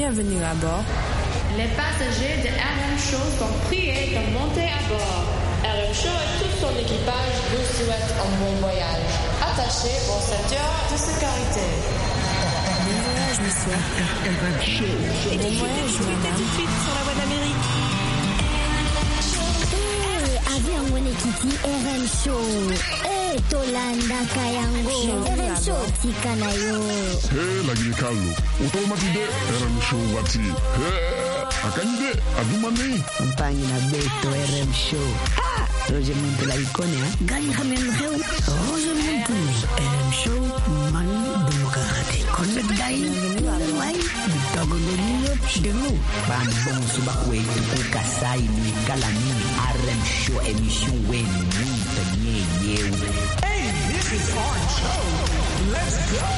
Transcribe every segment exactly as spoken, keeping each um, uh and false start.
Bienvenue à bord. Les passagers de R M Show sont priés de monter à bord. R M Show et tout son équipage vous souhaitent un bon voyage. Attachez vos ceintures de sécurité. Bon voyage, monsieur. R M Show. Bon voyage, madame. Tout de suite sur la voie d'Amérique. Eh, avion Wenekiti R M Show. Eh, Tolanda Kayango. R M Show Tikanayo. Hey, lagi Carlo. Otomati de R M Show wati. Hey, akande adumani. Compagnie na Beto R M Show. Ah, Roger Muntu la icône, hein. Gani hamen heu. Roger Muntu R M Show man demokrate. Connect dai. Wai, dogo no de nous. Ban bon suba we ku kasai ni kalani R M Show émission we ni tanye yeu. Hey, this is our show. Let's go.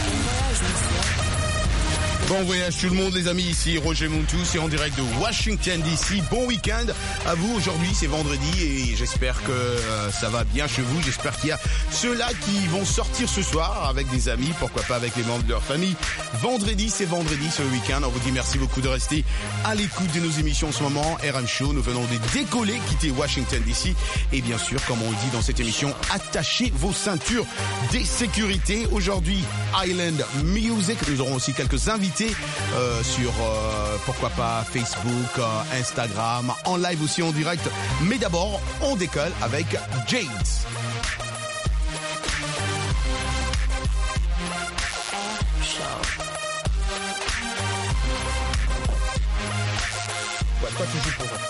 Bon voyage tout le monde les amis, ici Roger Montou, c'est en direct de Washington D C. Bon week-end à vous, aujourd'hui c'est vendredi et j'espère que euh, ça va bien chez vous. J'espère qu'il y a ceux-là qui vont sortir ce soir avec des amis, pourquoi pas avec les membres de leur famille. Vendredi c'est vendredi, ce week-end. On vous dit merci beaucoup de rester à l'écoute de nos émissions en ce moment. R M Show, nous venons de décoller, quitter Washington D C. Et bien sûr, comme on le dit dans cette émission, attachez vos ceintures des sécurités. Aujourd'hui, Island Music, nous aurons aussi quelques invités Euh, sur euh, pourquoi pas Facebook, euh, Instagram, en live aussi en direct. Mais d'abord, on décolle avec Jade. Ouais, toi tu joues pour eux.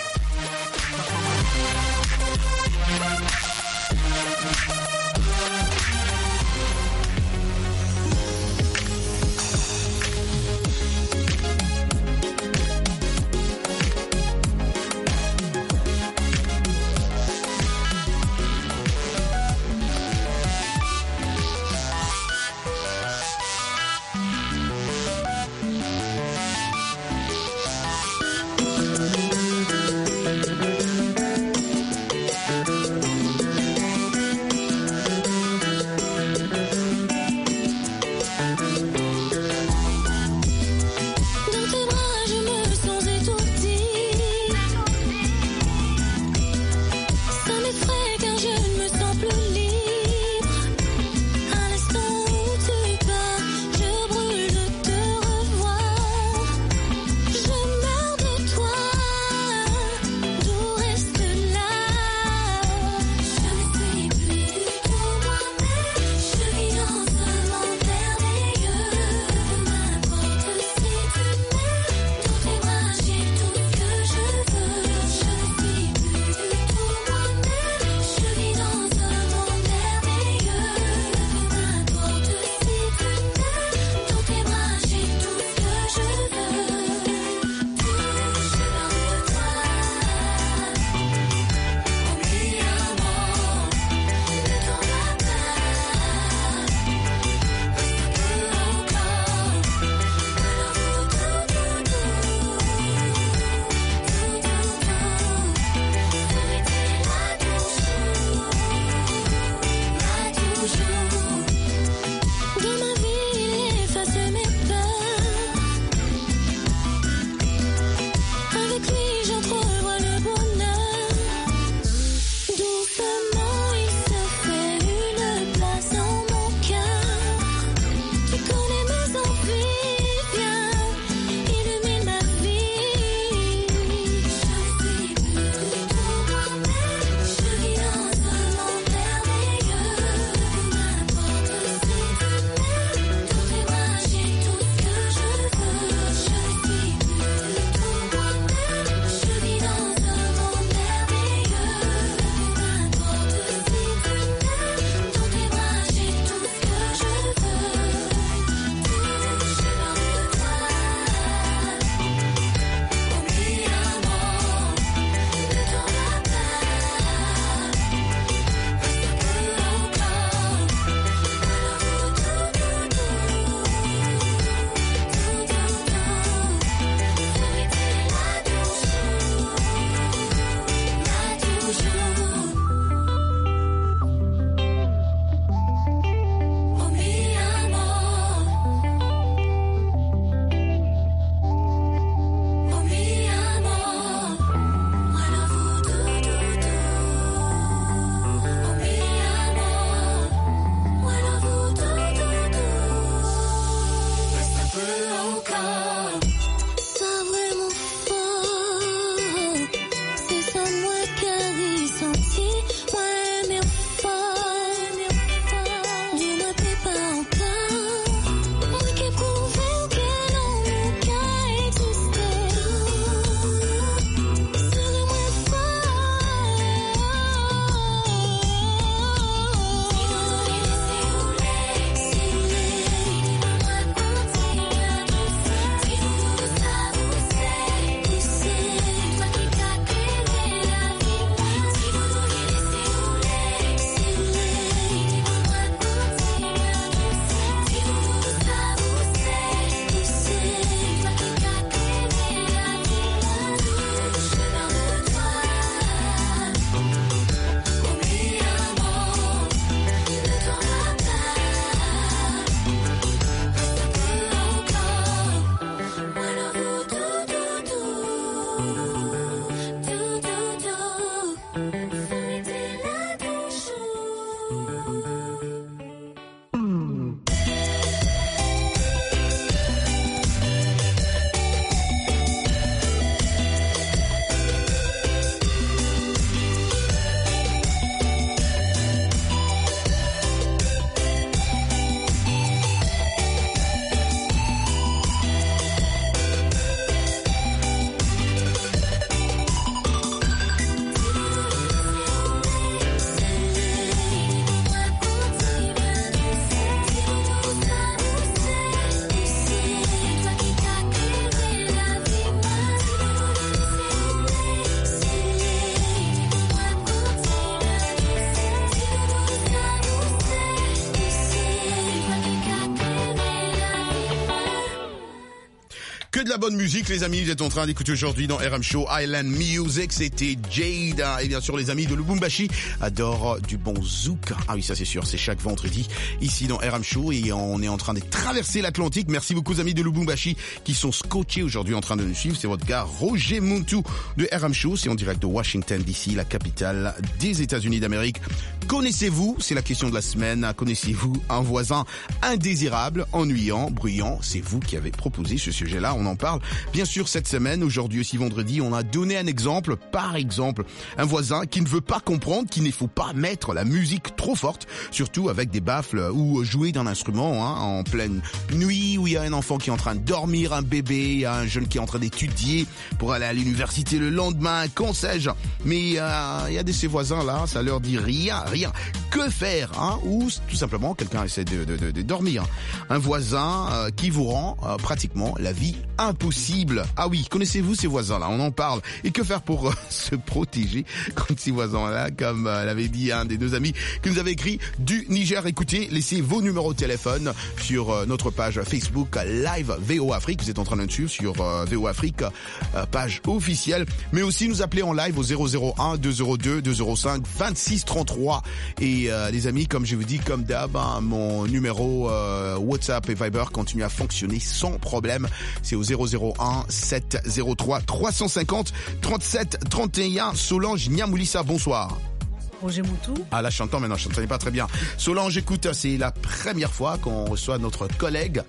Que de la bonne musique, les amis. Vous êtes en train d'écouter aujourd'hui dans R M Show Island Music. C'était Jade. Et bien sûr, les amis de Lubumbashi adorent du bon zouk. Ah oui, ça c'est sûr. C'est chaque vendredi ici dans R M Show. Et on est en train de traverser l'Atlantique. Merci beaucoup aux amis de Lubumbashi qui sont scotchés aujourd'hui en train de nous suivre. C'est votre gars Roger Muntu de R M Show. C'est en direct de Washington D C, la capitale des États-Unis d'Amérique. Connaissez-vous, c'est la question de la semaine, connaissez-vous un voisin indésirable, ennuyant, bruyant? C'est vous qui avez proposé ce sujet-là, on en parle. Bien sûr, cette semaine, aujourd'hui aussi vendredi, on a donné un exemple, par exemple, un voisin qui ne veut pas comprendre qu'il ne faut pas mettre la musique trop forte, surtout avec des baffles ou jouer d'un instrument hein, en pleine nuit, où il y a un enfant qui est en train de dormir, un bébé, un jeune qui est en train d'étudier pour aller à l'université le lendemain, qu'en sais-je. Mais euh, il y a de ces voisins-là, ça leur dit rien, rien. Que faire hein? Ou tout simplement, quelqu'un essaie de, de, de, de dormir. Un voisin euh, qui vous rend euh, pratiquement la vie impossible. Ah oui, connaissez-vous ces voisins-là? On en parle. Et que faire pour euh, se protéger contre ces voisins-là? Comme euh, l'avait dit un des deux amis qui nous avait écrit du Niger. Écoutez, laissez vos numéros de téléphone sur euh, notre page Facebook Live V O Afrique. Vous êtes en train de nous suivre sur euh, V O Afrique, euh, page officielle. Mais aussi nous appeler en live au zéro zéro un deux zéro deux deux zéro cinq vingt-six trente-trois. Et euh, les amis, comme je vous dis, comme d'hab, hein, mon numéro euh, WhatsApp et Viber continue à fonctionner sans problème. C'est au zéro zéro un sept zéro trois trois cent cinquante trente-sept trente et un. Solange Niamoulissa, bonsoir. Roger Moutou. Ah là, je t'entends maintenant, je t'entendais pas très bien. Solange, écoute, c'est la première fois qu'on reçoit notre collègue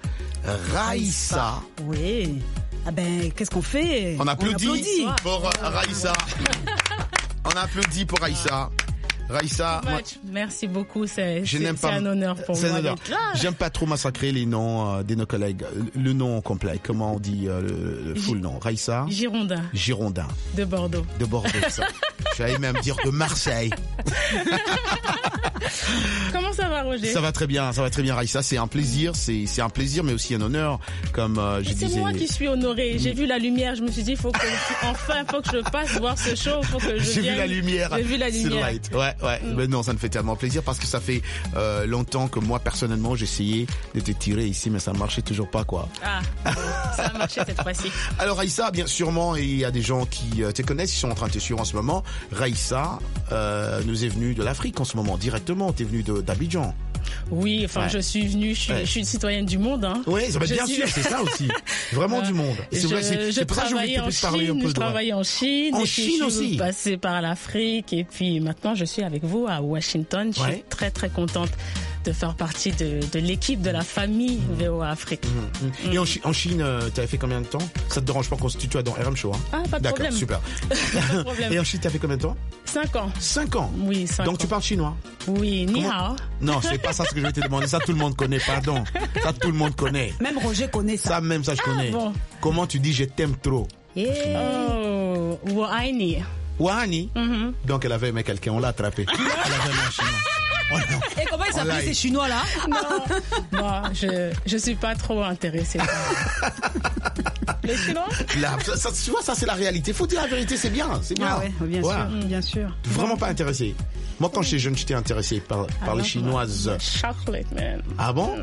Raïssa. Oui. Ah ben, qu'est-ce qu'on fait? On applaudit, On applaudit. pour euh, Raïssa. On applaudit pour Raïssa. Raïssa, moi, merci beaucoup, c'est, je c'est, n'aime c'est pas, un honneur pour c'est moi un honneur. d'être là. J'aime pas trop massacrer les noms euh, de nos collègues. Le nom complet, comment on dit euh, le, le full nom? Raïssa Girondin. Girondin. De Bordeaux. De Bordeaux, ça. J'allais même dire de Marseille. Comment ça va, Roger? Ça va très bien, ça va très bien, Raïssa. C'est un plaisir, c'est, c'est un plaisir, mais aussi un honneur, comme euh, je c'est disais. C'est moi qui suis honorée. J'ai vu la lumière, je me suis dit, faut que, enfin, faut que je passe voir ce show, faut que je J'ai vienne. vu la lumière. J'ai vu la lumière. Light. Ouais, ouais. Mm. Mais non, ça me fait tellement plaisir parce que ça fait euh, longtemps que moi, personnellement, j'essayais de te tirer ici, mais ça ne marchait toujours pas, quoi. Ah, ça a marché cette fois-ci. Alors, Raïssa, bien sûrement, il y a des gens qui euh, te connaissent, ils sont en train de te suivre en ce moment. Raïssa euh, nous est venue de l'Afrique en ce moment, directement. T'es venue de, d'Abidjan. Oui, enfin, ouais. je suis venue, je suis, ouais. je suis une citoyenne du monde, hein. Oui, ça va bien suis... sûr, c'est ça aussi. Vraiment euh, du monde. Et c'est je, vrai, c'est, je c'est pour ça que je voulais te parler un peu de. Je travaillais en Chine. En et Chine puis je aussi. suis passée par l'Afrique et puis maintenant je suis avec vous à Washington. Je ouais. suis très très contente de faire partie de, de l'équipe de la famille mmh. V O Afrique. Mmh. Mmh. Et en, Ch- en Chine, euh, tu avais fait combien de temps? Ça te dérange pas qu'on se tutoie dans R M Show, hein? Ah, pas de D'accord, problème. super. Pas de problème. Et en Chine, tu as fait combien de temps? Cinq ans. Cinq ans? Oui, cinq Donc ans. tu parles chinois? Oui, ni hao. Non, c'est pas ça ce que je vais te demander. Ça, tout le monde connaît, pardon. Ça, tout le monde connaît. Même Roger connaît ça. Ça, même ça, je connais. Ah, bon. Comment tu dis je t'aime trop? Yeah. Oh, Wahani. Wahani? Mm-hmm. Donc elle avait aimé quelqu'un, on l'a attrapé. Elle avait aimé un chinois. Oh et comment ils s'appellent ces Chinois là? Non, moi je je suis pas trop intéressée. Les Chinois? Là, ça, ça, tu vois, ça c'est la réalité. Faut dire la vérité, c'est bien, c'est bien. Ah ouais, bien ouais. sûr, mmh, bien sûr. Vraiment pas intéressé. Moi quand j'étais jeune, j'étais intéressé par par les Chinoises. Chocolate man. Ah bon?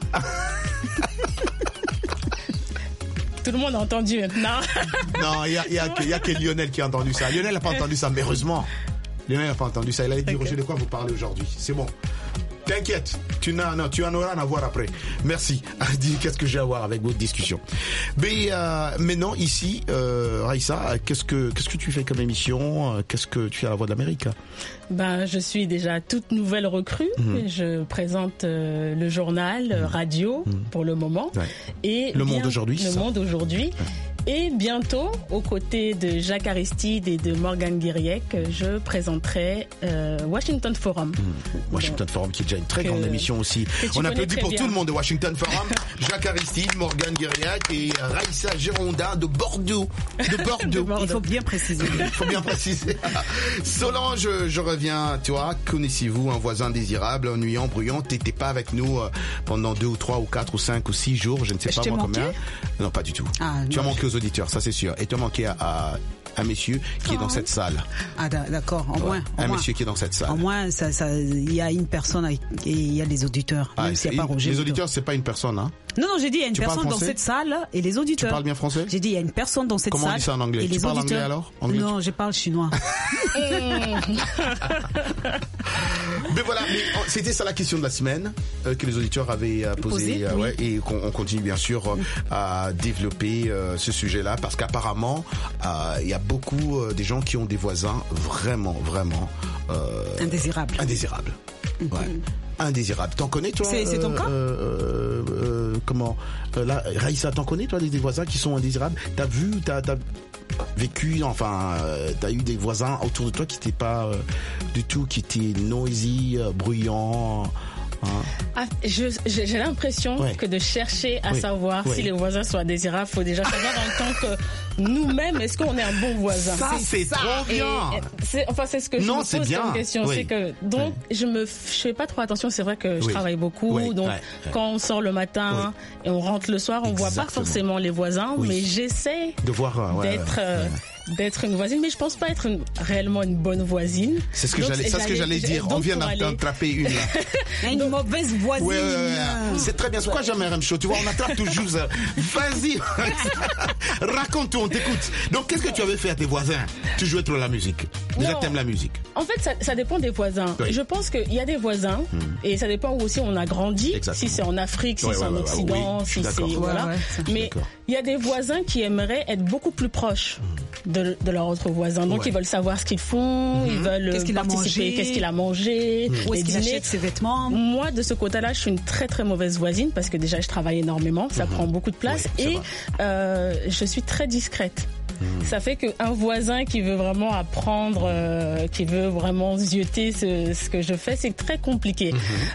Tout le monde a entendu maintenant. Non, il y a il y a que, y a que Lionel qui a entendu ça. Lionel n'a pas entendu ça, mais heureusement. Lionel n'a pas entendu ça. Il a dit, Roger, de quoi vous parlez aujourd'hui? C'est bon. T'inquiète, tu n'as, non, tu en auras à voir après. Merci. Dis, qu'est-ce que j'ai à voir avec votre discussion? Mais euh, maintenant, ici, euh, Raïssa, qu'est-ce que, qu'est-ce que tu fais comme émission? Qu'est-ce que tu fais à la Voix de l'Amérique? Ben, je suis déjà toute nouvelle recrue. Mmh. Je présente euh, le journal mmh. radio mmh. pour le moment. Ouais. Et le bien, Monde aujourd'hui. Le ça. Monde aujourd'hui. Ouais. Et bientôt, aux côtés de Jacques Aristide et de Morgane Guiriec, je présenterai euh, Washington Forum. Mmh. Washington Donc, Forum, qui est déjà une très grande émission aussi. On applaudit pour bien. Tout le monde de Washington Forum. Jacques Aristide, Morgane Guiriec et Raïssa Girondin de Bordeaux. De Bordeaux. de Bordeaux. Il faut bien préciser. Il faut bien préciser. Solange, je reviens. Toi, connaissez-vous un voisin désirable, ennuyant, bruyant? T'étais pas avec nous pendant deux ou trois ou quatre ou cinq ou six jours, je ne sais je pas moi manqué? combien. Non, pas du tout. Ah, tu non, as manqué nos auditeurs, ça c'est sûr. Et tu as manqué à, à un monsieur qui oh. est dans cette salle. Ah d'accord, au moins. Ouais. Au un moins. monsieur qui est dans cette salle. Au moins, ça, ça, il y a une personne et il y a les auditeurs. Ah, même s'il y a pas Roger les Mouton. auditeurs, c'est pas une personne, hein. Non, non, j'ai dit il y a une tu personne dans cette salle et les auditeurs. Tu parles bien français? J'ai dit il y a une personne dans cette Comment salle. Comment on dit ça en anglais? Et tu les parles auditeurs. anglais alors? Anglais, non, tu... je parle chinois. Mais voilà, mais c'était ça la question de la semaine euh, que les auditeurs avaient euh, posée, euh, oui. ouais, et qu'on on continue bien sûr euh, à développer euh, ce sujet-là parce qu'apparemment il euh, y a beaucoup euh, des gens qui ont des voisins vraiment, vraiment euh, indésirables. Indésirables. Mm-hmm. Ouais. Indésirable. T'en connais toi? C'est, c'est ton euh, cas euh, euh, Comment euh, là, Raïssa, t'en connais toi des, des voisins qui sont indésirables? T'as vu, t'as, t'as vécu, enfin, euh, t'as eu des voisins autour de toi qui n'étaient pas euh, du tout, qui étaient noisy, euh, bruyants. Hein? Ah, je, j'ai, j'ai l'impression ouais. que de chercher à oui. savoir oui. si les voisins sont indésirables, faut déjà savoir en tant que nous-mêmes, est-ce qu'on est un bon voisin? Ça, c'est, c'est trop bien. Et, c'est, enfin, c'est ce que je non, me pose bien. comme question. Oui. C'est que, donc, oui. je me, je fais pas trop attention. C'est vrai que je oui. travaille beaucoup. Oui. Donc, ouais. quand on sort le matin oui. et on rentre le soir, on Exactement. voit pas forcément les voisins, oui. mais j'essaie de voir, ouais, d'être, ouais, euh, ouais. d'être une voisine, mais je pense pas être une, réellement une bonne voisine. C'est ce que donc, j'allais, c'est ce que j'allais dire. On vient d'attraper une. Une donc, mauvaise voisine. Ouais, ouais, ouais. C'est très bien. C'est quoi jamais un show? Tu vois, on attrape toujours. Vas-y, raconte-toi, on t'écoute. Donc, qu'est-ce que tu avais fait à tes voisins? Tu jouais trop la musique. Déjà, t'aimes la musique. En fait, ça, ça dépend des voisins. Oui. Je pense qu'il y a des voisins, hmm. et ça dépend où aussi on a grandi. Exactement. Si c'est en Afrique, si ouais, c'est ouais, en ouais, Occident, oui, si c'est voilà. Ouais, ouais, mais il y a des voisins qui aimeraient être beaucoup plus proches de, de leurs autres voisins. Donc, ouais. ils veulent savoir ce qu'ils font, mm-hmm. ils veulent qu'est-ce qu'il participer, a mangé, qu'est-ce qu'il a mangé, mmh. où est-ce qu'il achète ses vêtements. Moi, de ce côté-là, je suis une très très mauvaise voisine parce que déjà, je travaille énormément, ça mm-hmm. prend beaucoup de place oui, et euh, je suis très discrète. Mmh. Ça fait qu'un voisin qui veut vraiment apprendre, euh, qui veut vraiment zioter ce, ce que je fais, c'est très compliqué. Mmh.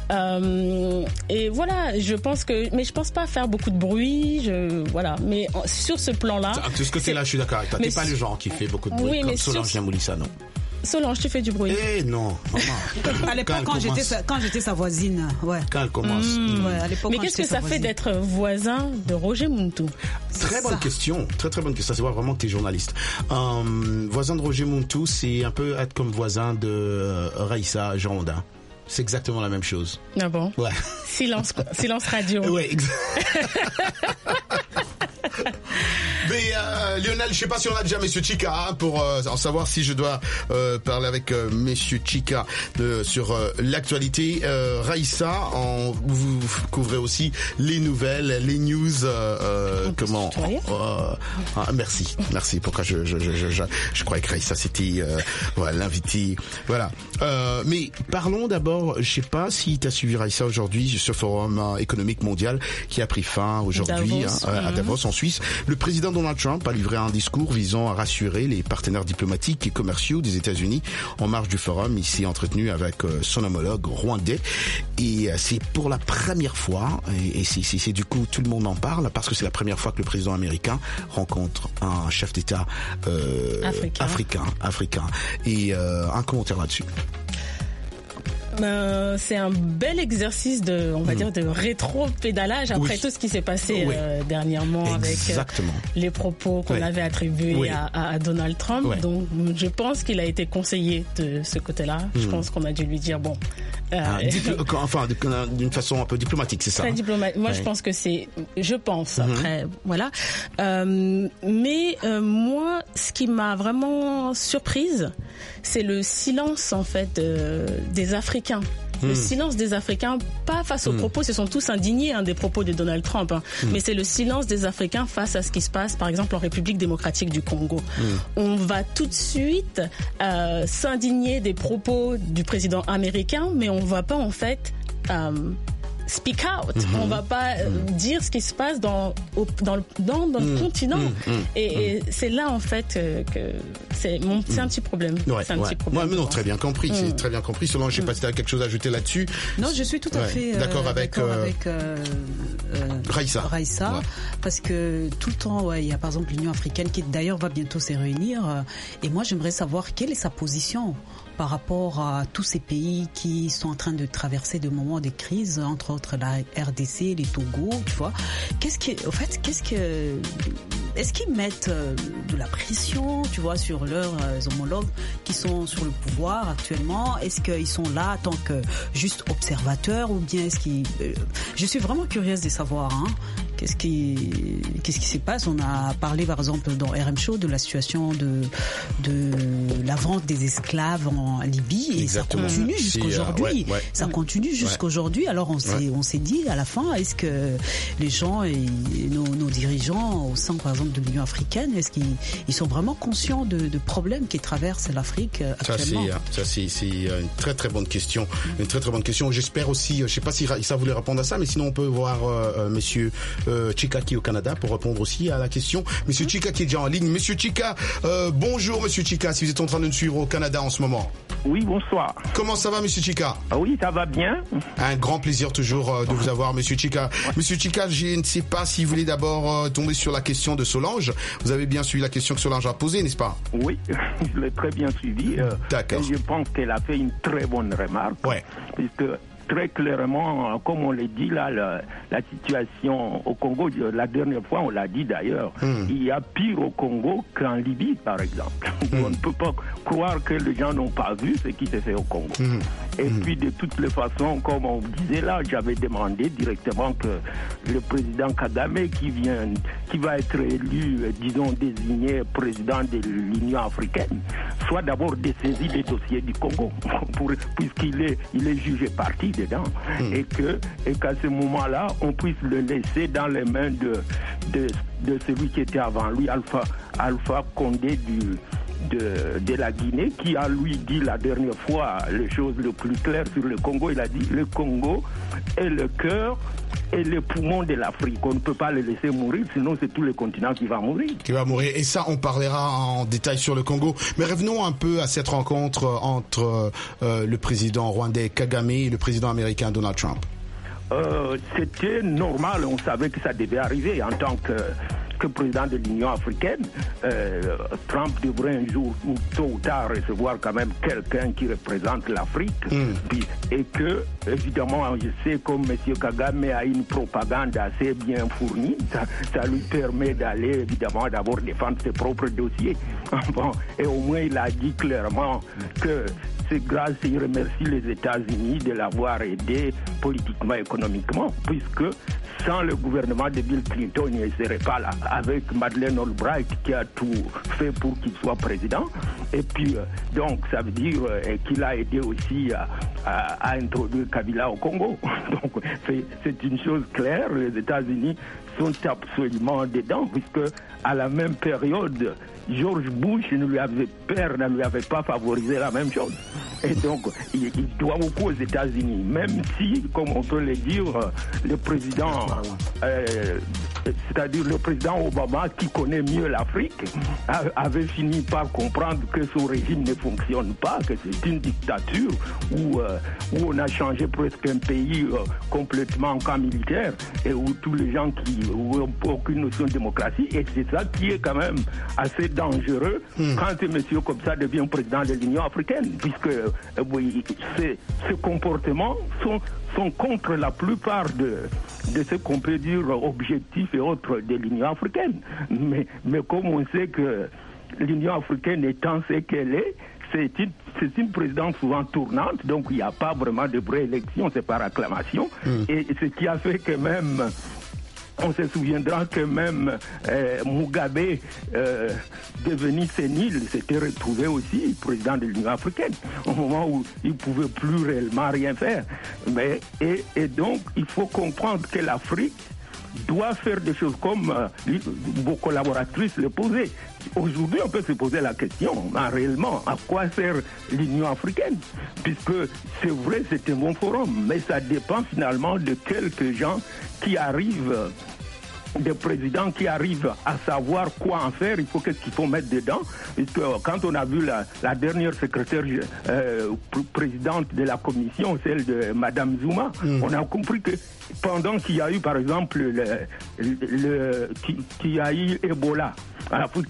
Euh, et voilà, je pense que, mais je pense pas faire beaucoup de bruit. Je, voilà, mais sur ce plan-là. De ce côté-là, je suis d'accord avec toi. T'es pas le genre qui fait beaucoup de bruit oui, comme Solange Namoulissa, non? Solange, tu fais du bruit. Eh non, maman. À l'époque, quand, quand j'étais sa, quand j'étais sa voisine, ouais. Quand elle commence. Mmh. Ouais, à l'époque, mais qu'est-ce que ça voisine. fait d'être voisin de Roger Muntu? Très bonne question, très très bonne question. Ça se voit vraiment que tu es journaliste. Euh, voisin de Roger Muntu, c'est un peu être comme voisin de euh, Raïssa Jorondin. C'est exactement la même chose. Ah bon? Ouais. Silence, silence radio. Ouais, exactement. Mais euh, Lionel, je sais pas si on a déjà Monsieur Chica hein, pour euh, en savoir si je dois euh, parler avec euh, Monsieur Chica de, sur euh, l'actualité. Euh, Raïssa, en, vous couvrez aussi les nouvelles, les news. Euh, comment euh, ah, Merci, merci. Pourquoi je je je je, je, je croyais que Raïssa c'était euh, voilà, l'invité. Voilà. Euh, mais parlons d'abord. Je sais pas si tu as suivi Raïssa aujourd'hui ce forum euh, économique mondial qui a pris fin aujourd'hui hein, à Davos en Suisse. Le président Donald Trump a livré un discours visant à rassurer les partenaires diplomatiques et commerciaux des États-Unis en marge du forum. Il s'est entretenu avec euh, son homologue rwandais et euh, c'est pour la première fois et, et c'est, c'est, c'est du coup tout le monde en parle parce que c'est la première fois que le président américain rencontre un chef d'État euh, africain. africain africain et euh, un commentaire là-dessus. Ben, c'est un bel exercice de, on va mmh. dire, de rétro-pédalage après oui. tout ce qui s'est passé oui. euh, dernièrement Exactement. avec euh, les propos qu'on oui. avait attribués oui. à, à Donald Trump. Oui. Donc, je pense qu'il a été conseillé de ce côté-là. Mmh. Je pense qu'on a dû lui dire, bon... Euh, ah, diplo- enfin, d'une façon un peu diplomatique, c'est ça? Très hein? diplomatique. Moi, oui. je pense que c'est... Je pense, mmh. après, voilà. Euh, mais euh, moi, ce qui m'a vraiment surprise, c'est le silence, en fait, euh, des Africains. Le mmh. silence des Africains, pas face aux mmh. propos, ils se sont tous indignés hein, des propos de Donald Trump, hein, mmh. mais c'est le silence des Africains face à ce qui se passe, par exemple, en République démocratique du Congo. Mmh. On va tout de suite euh, s'indigner des propos du président américain, mais on va pas en fait... Euh, speak out. Mm-hmm. On va pas euh, mm-hmm. dire ce qui se passe dans au, dans le dans, dans mm-hmm. le continent. Mm-hmm. Et, et c'est là en fait euh, que c'est mon c'est un petit problème. Ouais, c'est un ouais. petit problème. Moi, ouais, non, très bien compris. Mm. C'est très bien compris. Selon, je sais pas si tu as quelque chose à ajouter là-dessus. Non, je suis tout à ouais. fait euh, d'accord avec d'accord euh, avec euh, euh, Raïssa. Raïssa, ouais. Parce que tout le temps, ouais, il y a par exemple l'Union africaine qui d'ailleurs va bientôt se réunir. Euh, et moi, j'aimerais savoir quelle est sa position par rapport à tous ces pays qui sont en train de traverser des moments de crise, entre autres la R D C, les Togo, tu vois. Qu'est-ce que, en fait, qu'est-ce que, est-ce qu'ils mettent euh, de la pression, tu vois, sur leurs euh, homologues qui sont sur le pouvoir actuellement? Est-ce qu'ils sont là en tant que juste observateurs ou bien est-ce qu'ils... Euh, je suis vraiment curieuse de savoir, hein, qu'est-ce qui, qu'est-ce qui se passe. On a parlé par exemple dans R M Show de la situation de, de la vente des esclaves en Libye et Exactement. ça continue jusqu'aujourd'hui. Euh, ouais, ouais. Ça continue jusqu'aujourd'hui. Alors on s'est, ouais. on s'est dit à la fin, est-ce que les gens et nos, nos dirigeants au sein par exemple de l'Union africaine, est-ce qu'ils ils sont vraiment conscients de, de problèmes qui traversent l'Afrique actuellement? Ça c'est, ça c'est, c'est une très très bonne question. Une très très bonne question. J'espère aussi, je sais pas si ça voulait répondre à ça, mais sinon on peut voir euh, Monsieur euh, Chika qui est au Canada pour répondre aussi à la question. Monsieur Chika qui est déjà en ligne. Monsieur Chika, euh, bonjour Monsieur Chika, si vous êtes en train de nous suivre au Canada en ce moment. Oui, bonsoir. Comment ça va Monsieur Chika? Ah oui, ça va bien. Un grand plaisir toujours euh, de vous avoir Monsieur Chika. Ouais. Monsieur Chika, je ne sais pas si vous voulez d'abord euh, tomber sur la question de Solange. Vous avez bien suivi la question que Solange a posée, n'est-ce pas? Oui, je l'ai très bien suivi. Euh, D'accord. Et je pense qu'elle a fait une très bonne remarque. Ouais. Puisque très clairement, comme on l'a dit là, la, la situation au Congo, la dernière fois on l'a dit d'ailleurs, mm. il y a pire au Congo qu'en Libye par exemple. Mm. On ne peut pas croire que les gens n'ont pas vu ce qui s'est fait au Congo. Mm. Et mm. puis de toutes les façons, comme on disait là, j'avais demandé directement que le président Kagame qui vient, qui va être élu, disons désigné président de l'Union africaine, soit d'abord dessaisi des dossiers du Congo, pour, puisqu'il est, il est jugé parti dedans, mmh. et que et qu'à ce moment-là, on puisse le laisser dans les mains de de, de celui qui était avant lui, Alpha Alpha Condé du de, de la Guinée, qui a lui dit la dernière fois les choses les plus claires sur le Congo. Il a dit le Congo est le cœur et le poumon de l'Afrique. On ne peut pas le laisser mourir, sinon c'est tout le continent qui va mourir. Qui va mourir. Et ça, on parlera en détail sur le Congo. Mais revenons un peu à cette rencontre entre euh, le président rwandais Kagame et le président américain Donald Trump. Euh, c'était normal, on savait que ça devait arriver en tant que que président de l'Union africaine. euh, Trump devrait un jour ou tôt ou tard recevoir quand même quelqu'un qui représente l'Afrique. Mm. Puis, et que, évidemment, je sais comme M. Kagame a une propagande assez bien fournie, ça, ça lui permet d'aller, évidemment, d'abord défendre ses propres dossiers. Bon, et au moins, il a dit clairement que c'est grâce, il remercie les États-Unis de l'avoir aidé politiquement, économiquement, puisque sans le gouvernement de Bill Clinton, il ne serait pas là, avec Madeleine Albright qui a tout fait pour qu'il soit président. Et puis, donc, ça veut dire euh, qu'il a aidé aussi à, à, à introduire Kabila au Congo. Donc, c'est, c'est une chose claire, les États-Unis sont absolument dedans, puisque à la même période, George Bush ne lui avait, père ne lui avait pas favorisé la même chose. Et donc, il, il doit beaucoup aux États-Unis, même si, comme on peut le dire, le président, euh, c'est-à-dire le président Obama, qui connaît mieux l'Afrique, a, avait fini par comprendre que son régime ne fonctionne pas, que c'est une dictature où, euh, où on a changé presque un pays euh, complètement en camp militaire et où tous les gens qui n'ont aucune notion de démocratie, et c'est ça qui est quand même assez dangereux mmh. quand un monsieur comme ça devient président de l'Union africaine, puisque euh, oui, ces, ces comportements sont, sont contre la plupart de, de ce qu'on peut dire objectifs et autres de l'Union africaine. Mais, mais comme on sait que l'Union africaine étant ce qu'elle est, c'est une, c'est une présidence souvent tournante, donc il n'y a pas vraiment de vraie élection, c'est par acclamation. Mmh. Et ce qui a fait que même... On se souviendra que même euh, Mugabe, euh, devenu sénile, s'était retrouvé aussi président de l'Union africaine, au moment où il ne pouvait plus réellement rien faire. Mais, et, et donc, il faut comprendre que l'Afrique doit faire des choses comme euh, vos collaboratrices le posaient. Aujourd'hui, on peut se poser la question, hein, réellement, à quoi sert l'Union africaine? Puisque c'est vrai, c'est un bon forum, mais ça dépend finalement de quelques gens qui arrivent, des présidents qui arrivent à savoir quoi en faire. Il faut qu'est-ce qu'il faut mettre dedans. Puisque quand on a vu la, la dernière secrétaire euh, présidente de la commission, celle de Madame Zuma, mmh. on a compris que pendant qu'il y a eu, par exemple, le, le, le, qui, qui a eu Ebola,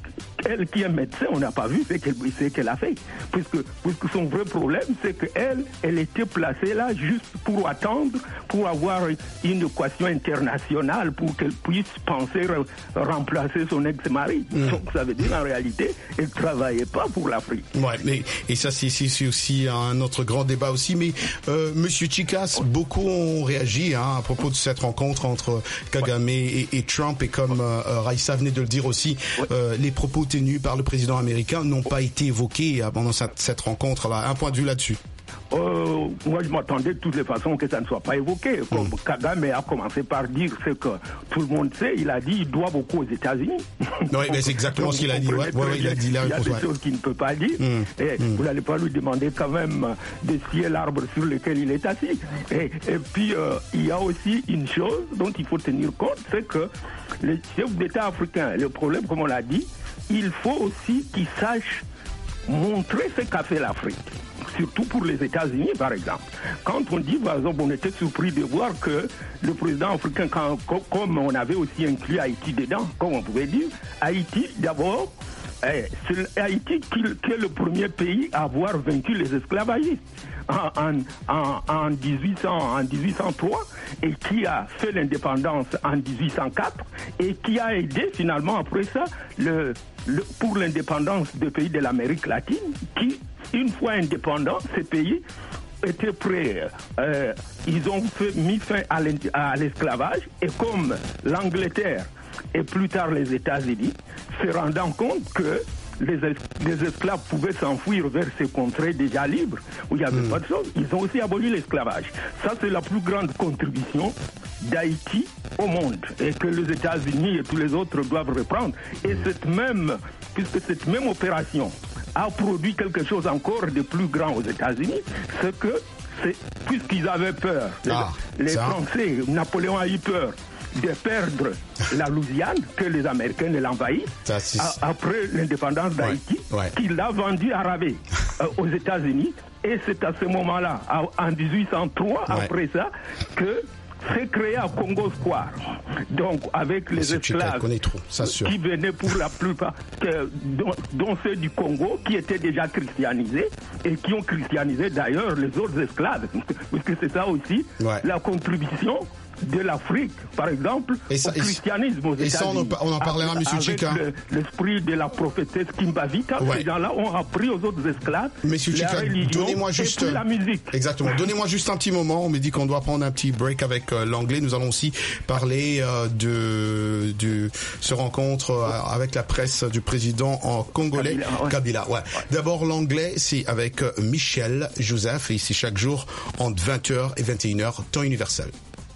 elle qui est médecin, on n'a pas vu ce qu'elle, ce qu'elle a fait. Puisque, puisque son vrai problème, c'est qu'elle, elle était placée là juste pour attendre, pour avoir une équation internationale, pour qu'elle puisse penser re- remplacer son ex-mari. Mmh. Donc ça veut dire en réalité, elle ne travaillait pas pour l'Afrique. Ouais, mais et ça c'est, c'est, c'est aussi un autre grand débat aussi. Mais euh, Monsieur Chikas, beaucoup ont réagi hein, à propos de cette rencontre entre Kagame et, et Trump, et comme euh, Raissa venait de le dire aussi, euh, les propos tenus par le président américain n'ont pas été évoqués pendant cette, cette rencontre-là. Un point de vue là-dessus. Euh, moi, je m'attendais de toutes les façons que ça ne soit pas évoqué. Comme mmh. Kagame a commencé par dire ce que tout le monde sait, il a dit qu'il doit beaucoup aux États-Unis. Oui, mais c'est exactement ce qu'il a dit. Ouais, ouais, il a dit. Il, a il y a des ouais. choses qu'il ne peut pas dire. Mmh. Et mmh. vous n'allez pas lui demander quand même de scier l'arbre sur lequel il est assis. Et, et puis, euh, il y a aussi une chose dont il faut tenir compte, c'est que les chefs d'État africains, le problème, comme on l'a dit, il faut aussi qu'ils sachent montrer ce qu'a fait l'Afrique. Surtout pour les États-Unis, par exemple. Quand on dit, par exemple, on était surpris de voir que le président africain, quand, comme on avait aussi inclus Haïti dedans, comme on pouvait dire, Haïti, d'abord, eh, c'est Haïti qui, qui est le premier pays à avoir vaincu les esclavagistes en, en, en, en, dix-huit cents, en dix-huit cent trois, et qui a fait l'indépendance en dix-huit cent quatre, et qui a aidé finalement après ça le, le, pour l'indépendance des pays de l'Amérique latine, qui une fois indépendants, ces pays étaient prêts. Euh, ils ont fait, mis fin à, à l'esclavage, et comme l'Angleterre et plus tard les États-Unis, se rendant compte que les, les esclaves pouvaient s'enfuir vers ces contrées déjà libres, où il n'y avait mmh. pas de choses, ils ont aussi aboli l'esclavage. Ça, c'est la plus grande contribution d'Haïti au monde, et que les États-Unis et tous les autres doivent reprendre. Et cette même, puisque cette même opération a produit quelque chose encore de plus grand aux États-Unis, c'est que, c'est, puisqu'ils avaient peur, ah, les, les Français, Napoléon a eu peur de perdre la Louisiane, que les Américains ne l'envahissent, ça, a, après l'indépendance d'Haïti, ouais, ouais. qu'il a vendu à rabais euh, aux États-Unis, et c'est à ce moment-là, en dix-huit cent trois, ouais. après ça, que s'est créé à Congo Square. Donc, avec les c'est esclaves trop, ça qui venaient pour la plupart, que, dont, dont ceux du Congo, qui étaient déjà christianisés, et qui ont christianisé d'ailleurs les autres esclaves. Parce que c'est ça aussi, ouais. la contribution de l'Afrique, par exemple, ça, au christianisme aux et ça, on, on en parlera, M. Chika. Le, l'esprit de la prophétesse Kimbavita, ouais. ces gens-là ont appris aux autres esclaves M. Chika, donnez-moi juste la musique. Exactement. Donnez-moi juste un petit moment. On me dit qu'on doit prendre un petit break avec euh, l'anglais. Nous allons aussi parler euh, de, de ce rencontre euh, avec la presse du président en congolais Kabila. Ouais. Kabila ouais. Ouais. D'abord, l'anglais, c'est avec euh, Michel Joseph, et c'est chaque jour entre vingt heures et vingt et une heures, temps universel.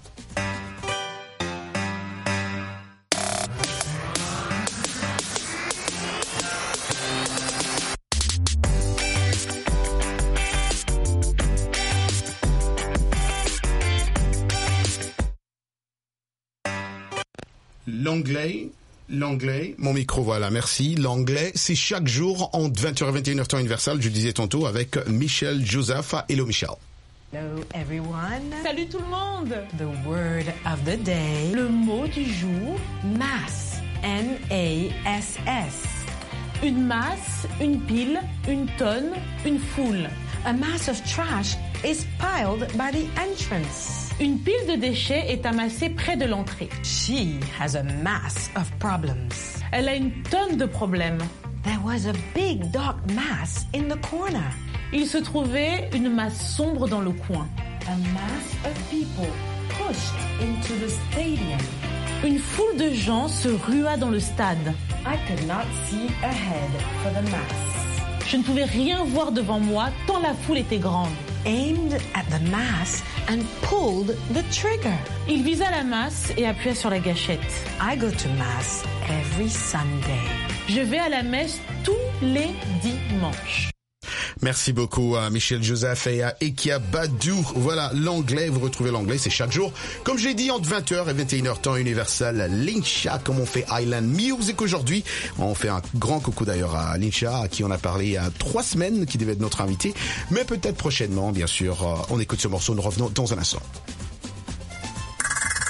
L'anglais, l'anglais, mon micro, voilà, merci. L'anglais, c'est chaque jour entre vingt heures et vingt et une heures temps universel, je disais tantôt, avec Michel Joseph. Hello Michel. Hello everyone. Salut tout le monde. The word of the day. Le mot du jour. Mass. M A S S. Une masse, une pile, une tonne, une foule. A mass of trash is piled by the entrance. Une pile de déchets est amassée près de l'entrée. She has a mass of problems. Elle a une tonne de problèmes. There was a big dark mass in the corner. Il se trouvait une masse sombre dans le coin. A mass of people pushed into the stadium. Une foule de gens se rua dans le stade. I could not see ahead for the mass. Je ne pouvais rien voir devant moi tant la foule était grande. Aimed at the mass and pulled the trigger. Il visa la masse et appuya sur la gâchette. I go to mass every Sunday. Je vais à la messe tous les dimanches. Merci beaucoup à Michel Joseph et à Ekia Badou. Voilà, l'anglais, vous retrouvez l'anglais, c'est chaque jour. Comme j'ai dit, entre vingt heures et vingt et une heures temps universel, Lincha, comme on fait Island Music aujourd'hui. On fait un grand coucou d'ailleurs à Lincha, à qui on a parlé il y a trois semaines, qui devait être notre invité. Mais peut-être prochainement, bien sûr. On écoute ce morceau, nous revenons dans un instant.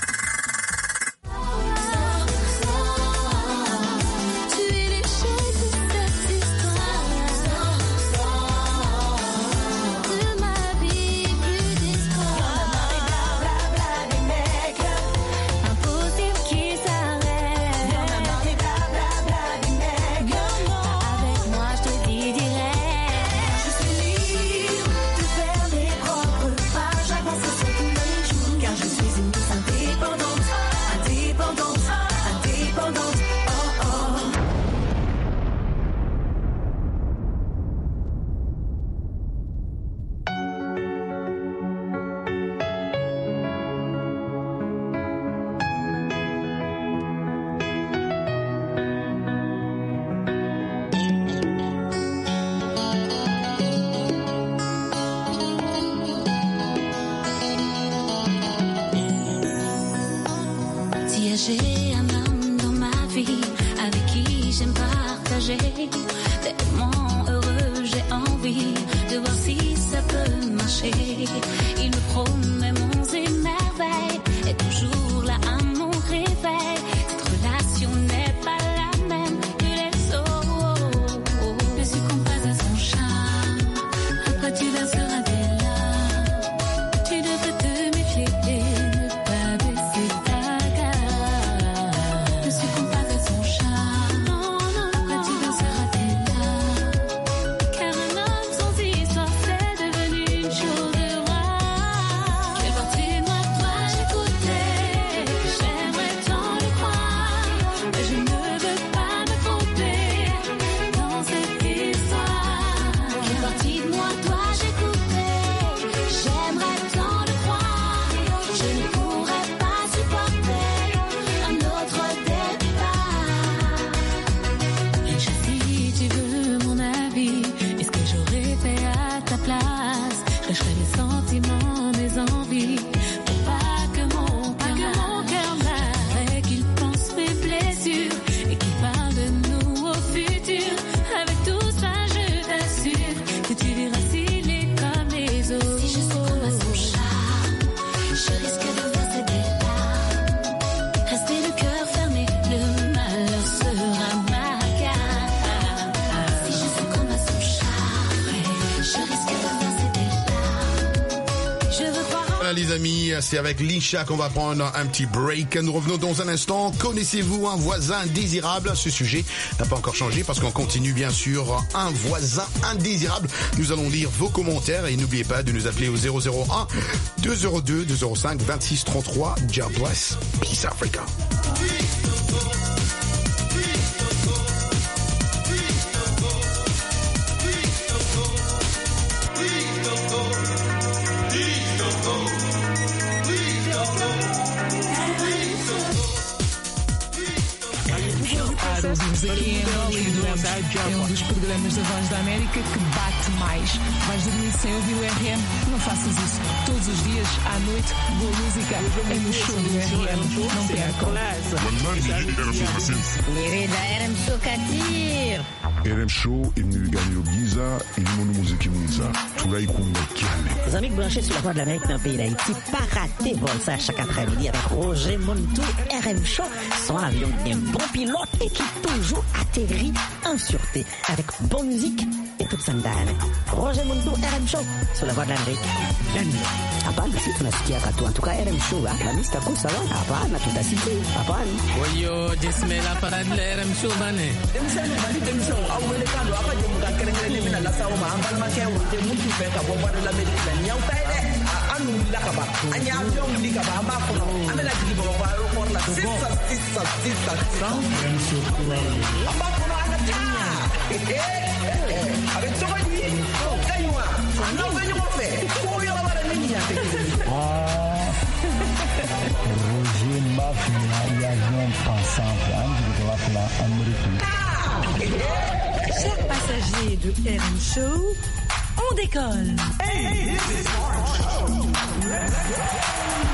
Tu es les choses fille avec qui j'aime partager. Tellement heureux, j'ai envie de voir si ça peut marcher. Il me promet monts et merveilles, et toujours là à mon réveil. Cette relation n'est pas la même que les autres. Ne succombe pas à son charme, après tu verseras des larmes. Tu devrais te méfier et ne pas baisser ta garde. Ne succombe pas à son charme, après tu verseras des larmes. Car un homme sans histoire, c'est devenu une chose rare. Quelle partie de moi dois-je écouter? J'aimerais tant le croire, mais je ne veux pas me tromper dans cette histoire. Quelle partie de moi dois-je écouter? J'aimerais tant le croire, je ne pourrais pas supporter un autre départ. Et je sais, si tu veux mon avis, est-ce que j'aurais fait à ta place? Je cacherais mes sentiments, mes envies, pour pas que mon cœur m'arrête, qu'il pense mes blessures et qu'il parle de nous au futur. Avec tout ça, je t'assure que tu verras s'il est comme les autres. Si je succombe à son charme, je risque de verser des larmes. Rester le cœur fermé, le malheur sera ma garde. Si je succombe à son charme, je risque de verser des larmes. Je veux croire en Voilà les amis, c'est avec Lisha qu'on va prendre un petit break. Nous revenons dans un instant. Connaissez-vous un voisin indésirable? Ce sujet n'a pas encore changé parce qu'on continue bien sûr un voisin indésirable. Nous allons lire vos commentaires et n'oubliez pas de nous appeler au zéro zéro un deux zéro deux deux zéro cinq vingt-six trente-trois. God bless. Peace Africa. Para ouvimos aqui em Hollywood, é um dos programas da Voz da América que bate mais. Vais dormir sem ouvir o R M? Não faças isso. Todos os dias, à noite, boa música é no show do R M. Não percam. Nirida R M Show Katir. R M Show imniganyiro byiza irimo n'umuziki mwiza turayikunda cyane. Les amis branchés sur la voie de l'Amérique dans le pays d'Haïti, pas rater vol ça chaque après-midi avec Roger Montou, R M Show, son avion bien bon pilote et qui toujours atterrit en sûreté avec bonne musique et toute sandale. Roger Montou, R M Show, sur la voie de l'Amérique. Hapana, si tunasikia katu. En tout cas, R M Show, la mista kusa wa. Hapana, tutasikia. Hapana. Oyo, jesmela para la R M Show bane. Demisano, bali demisano. Awele kando, apa jemu ka kere kere dimina la sauma. Ambal ma kaya wote muntu feka bomba de la Amerika. Nyau taide. Anu lakaba. Anya avion likaba. Amba kono. Amela jigi bomba aeroport la. Sisa, sisa, sisa. R M Show kura. Amba kono anata. Eh, eh, eh. Avec toi, lui. Kaywa. Non, venez m'en faire. Combien la bara nini ya Roger Mafia e avião passante antes de lá pela Amérique. Chers passagers de R M Show, on décolle. Hey, this is R M Show. Let's go.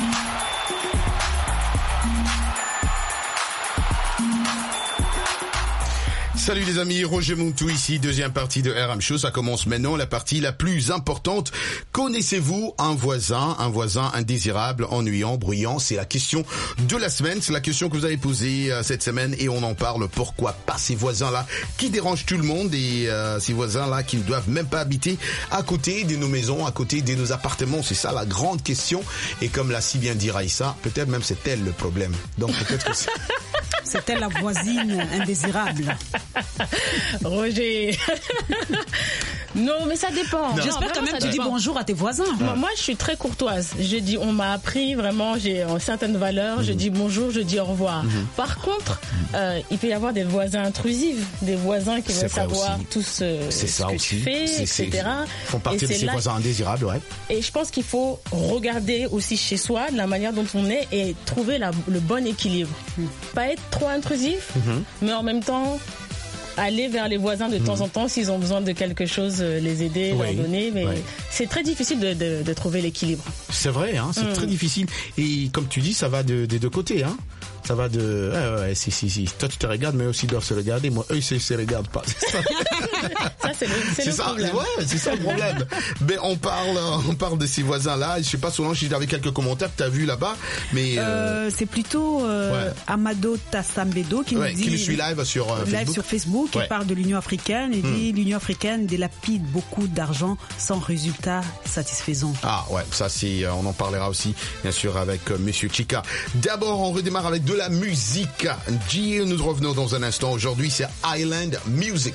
Salut les amis, Roger Montou ici, deuxième partie de R M Show. Ça commence maintenant, la partie la plus importante. Connaissez-vous un voisin, un voisin indésirable, ennuyant, bruyant? C'est la question de la semaine, c'est la question que vous avez posée euh, cette semaine et on en parle. Pourquoi pas ces voisins-là qui dérangent tout le monde et euh, ces voisins-là qui ne doivent même pas habiter à côté de nos maisons, à côté de nos appartements? C'est ça la grande question. Et comme l'a si bien dit Raïssa, peut-être même c'est elle le problème. Donc peut-être que c'est... C'était la voisine indésirable. Roger. Non, mais ça dépend. Non. J'espère quand même que tu dis bonjour à tes voisins. Moi, moi, je suis très courtoise. Je dis, on m'a appris vraiment, j'ai certaines valeurs. Mmh. Je dis bonjour, je dis au revoir. Mmh. Par contre, euh, il peut y avoir des voisins intrusifs, des voisins qui veulent savoir aussi. tout ce, ce ça que aussi. tu fais, c'est, et cetera. Ils font partie de ces là... voisins indésirables, ouais. Et je pense qu'il faut regarder aussi chez soi de la manière dont on est et trouver la, le bon équilibre. Mmh. Pas être trop intrusif, mmh. mais en même temps aller vers les voisins de mmh. temps en temps s'ils ont besoin de quelque chose, les aider, oui, leur donner. Mais oui. c'est très difficile de, de, de trouver l'équilibre. C'est vrai, hein, c'est mmh. très difficile. Et comme tu dis, ça va de, des deux côtés. Hein. Ça va de... Ouais, ouais, si, si, si. Toi, tu te regardes, mais eux aussi doivent se regarder. Moi, eux, ils se, se regardent pas. C'est ça. Ça, c'est le, c'est c'est le ça, problème. Ouais, c'est ça le problème. Mais on parle, on parle de ces voisins-là. Je sais pas, Solange, si j'avais quelques commentaires que tu as vus là-bas. Mais, euh... Euh, c'est plutôt euh, ouais. Amado Tassambedo qui nous ouais, dit... Qui nous suit live sur euh, live Facebook. sur Facebook. Ouais. Il parle de l'Union africaine. Il hmm. dit l'Union africaine dilapide beaucoup d'argent sans résultat satisfaisant. Ah ouais, ça c'est, on en parlera aussi bien sûr avec euh, Monsieur Chika. D'abord on redémarre avec de la musique. G, nous revenons dans un instant. Aujourd'hui c'est Island Music.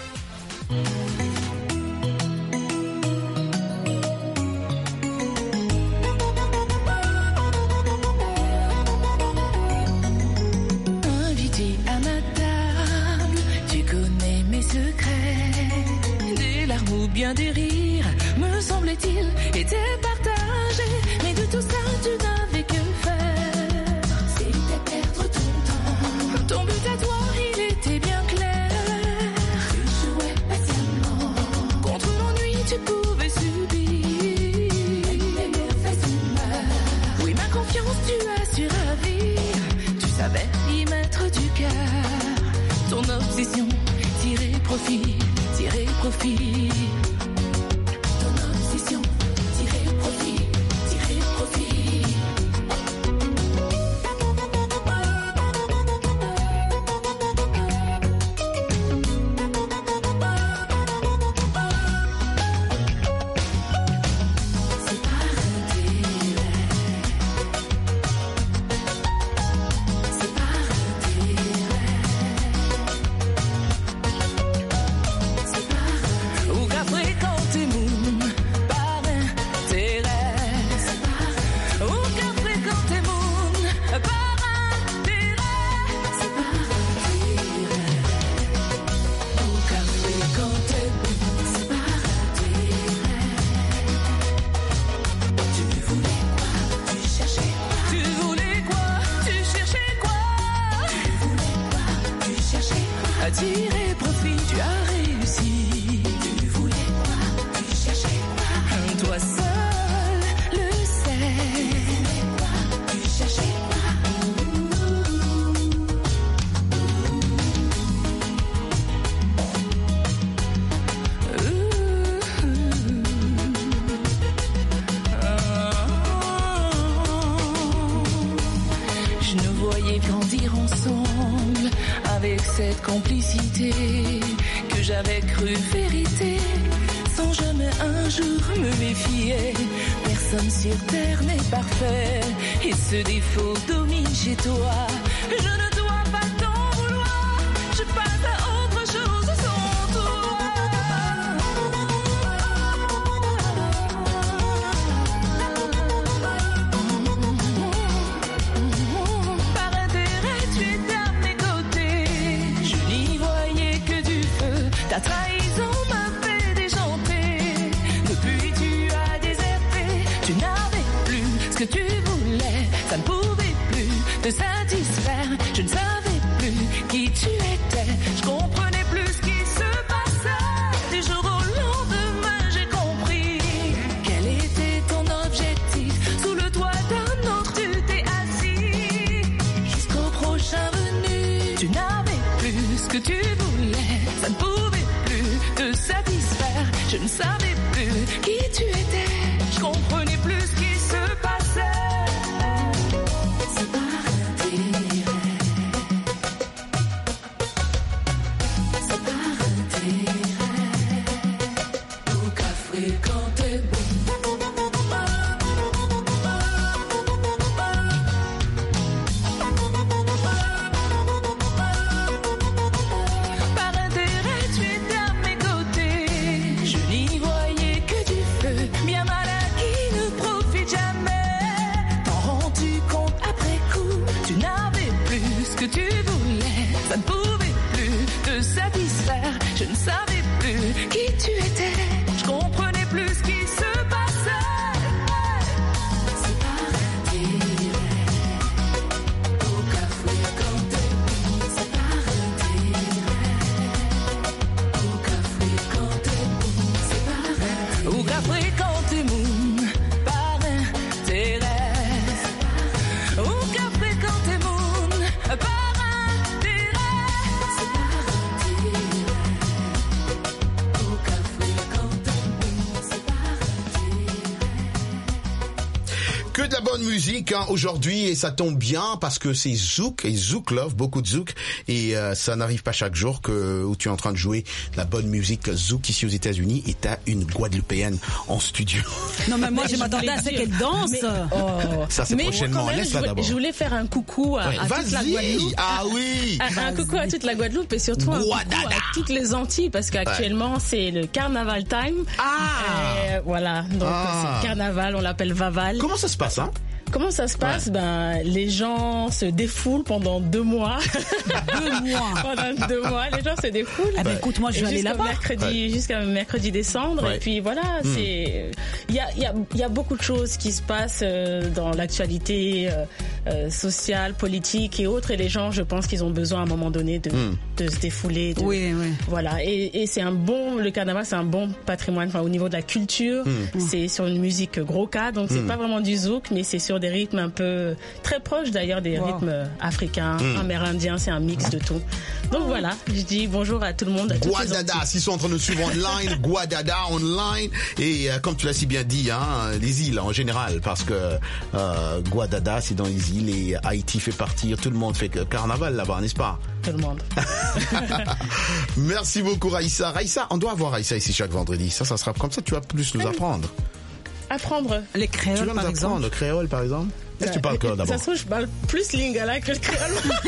Invité à ma table, tu connais mes secrets. Des larmes ou bien des rires, me semblait-il, étaient partagés. Mais de tout ça, tu n'avais que faire. C'était perdre ton temps. Ton but à toi, il était bien clair. Tu jouais patiemment. Contre l'ennui, tu pouvais subir. Les mauvaises humeurs. Oui, ma confiance, tu as su ravir. Tu savais y mettre du cœur. Ton obsession, tirer profit, tirer profit. Ton obsession, tirer profit, tirer profit. C'est par intérêt. C'est par intérêt. C'est par ou qu'a fréquenté Moon par intérêt. Ou qu'a fréquenté Moon par intérêt. C'est par intérêt. Ou qu'a fréquenté Moon, c'est par intérêt. Tu voulais quoi? Tu cherchais quoi? Tu voulais quoi? Tu cherchais quoi? Tu voulais quoi? Tu cherchais quoi? À tirer profit, tu as réussi. Tu voulais quoi? Tu cherchais quoi? Toi seul le sais. Tu voulais quoi? Tu cherchais quoi? Je nous voyais grandir ensemble avec cette complicité que j'avais cru vérité, sans jamais un jour me méfier. Personne sur terre n'est parfait et ce défaut domine chez toi. Je ne dois pas t'en vouloir, je passe à autre chose sans toi. Par intérêt, tu étais à mes côtés. Je n'y voyais que du feu. Ta trahison m'a fait déchanter. Depuis, tu as déserté. Tu n'avais plus ce que tu voulais. Ça ne pouvait plus te satisfaire. Je ne savais plus qui tu étais. Je comprenais plus ce qui se passait. Du jour au lendemain, j'ai compris quel était ton objectif. Sous le toit d'un autre, tu t'es assis. Jusqu'au prochain venu, tu n'avais plus ce que tu voulais. Ça ne pouvait plus te satisfaire. Je ne savais plus qui tu étais. Je comprenais plus ce qui se passait. C'est par intérêt. C'est par intérêt. Ou qu'a fréquenté par intérêt, tu étais à mes côtés. Je n'y voyais que du feu. Bien malin qui ne profite jamais. T'en rends-tu compte après coup? Tu n'avais plus ce que tu voulais. Ça ne pouvait plus te satisfaire. Je ne savais plus qui tu étais. Je comprenais plus ce qui se passait. C'est par intérêt. Au qu'a fréquenté, c'est par intérêt. Au qu'a fréquenté, c'est par intérêt. Ou qu'a fréquenté Moon par intérêt. Ou qu'a fréquenté Moon Que de la bonne musique hein, aujourd'hui et ça tombe bien parce que c'est Zouk et Zouk Love, beaucoup de Zouk et euh, ça n'arrive pas chaque jour que où tu es en train de jouer de la bonne musique Zouk ici aux États-Unis et t'as une Guadeloupéenne en studio. Non mais moi je m'attendais à ce qu'elle danse. Mais, oh. Ça c'est mais prochainement. Laisse-la d'abord. Je voulais faire un coucou à, ouais, à toute la Guadeloupe. Ah oui. Un, un coucou à toute la Guadeloupe et surtout un coucou à toutes les Antilles parce qu'actuellement ouais. c'est le carnaval time. Ah. Et voilà donc ah. c'est le carnaval, on l'appelle Vaval. Comment ça se passe hein? Comment ça se passe? Ouais. Ben, les gens se défoulent pendant deux mois. deux mois. Pendant deux mois, les gens se défoulent. Ah ben, écoute, moi, je vais aller là-bas. Mercredi, ouais. Jusqu'à mercredi décembre. Ouais. Et puis voilà, mmh. c'est, il y a, il y a, il y a beaucoup de choses qui se passent euh, dans l'actualité euh, euh, sociale, politique et autres. Et les gens, je pense qu'ils ont besoin à un moment donné de, mmh. de se défouler. De, oui, oui. Voilà. Et, et c'est un bon, le carnaval, c'est un bon patrimoine. Enfin, au niveau de la culture, mmh. c'est sur une musique gros cas. Donc, c'est mmh. pas vraiment du zouk, mais c'est sur des rythmes un peu très proches d'ailleurs des wow. rythmes africains, mmh. amérindiens, c'est un mix de tout. Donc voilà, je dis bonjour à tout le monde. À Guadada, s'ils sont en train de nous suivre online, Guadada online et euh, comme tu l'as si bien dit, hein, les îles en général, parce que euh, Guadada c'est dans les îles et Haïti fait partie, tout le monde fait carnaval là-bas, n'est-ce pas? Tout le monde. Merci beaucoup Raïssa. Raïssa, on doit avoir Raïssa ici chaque vendredi. Ça, ça sera comme ça, tu vas plus nous apprendre. Apprendre les créoles, tu vas par nous exemple. Le créole, par exemple. Est-ce que tu parles créole d'abord? Ça se trouve, je parle plus lingala que le créole.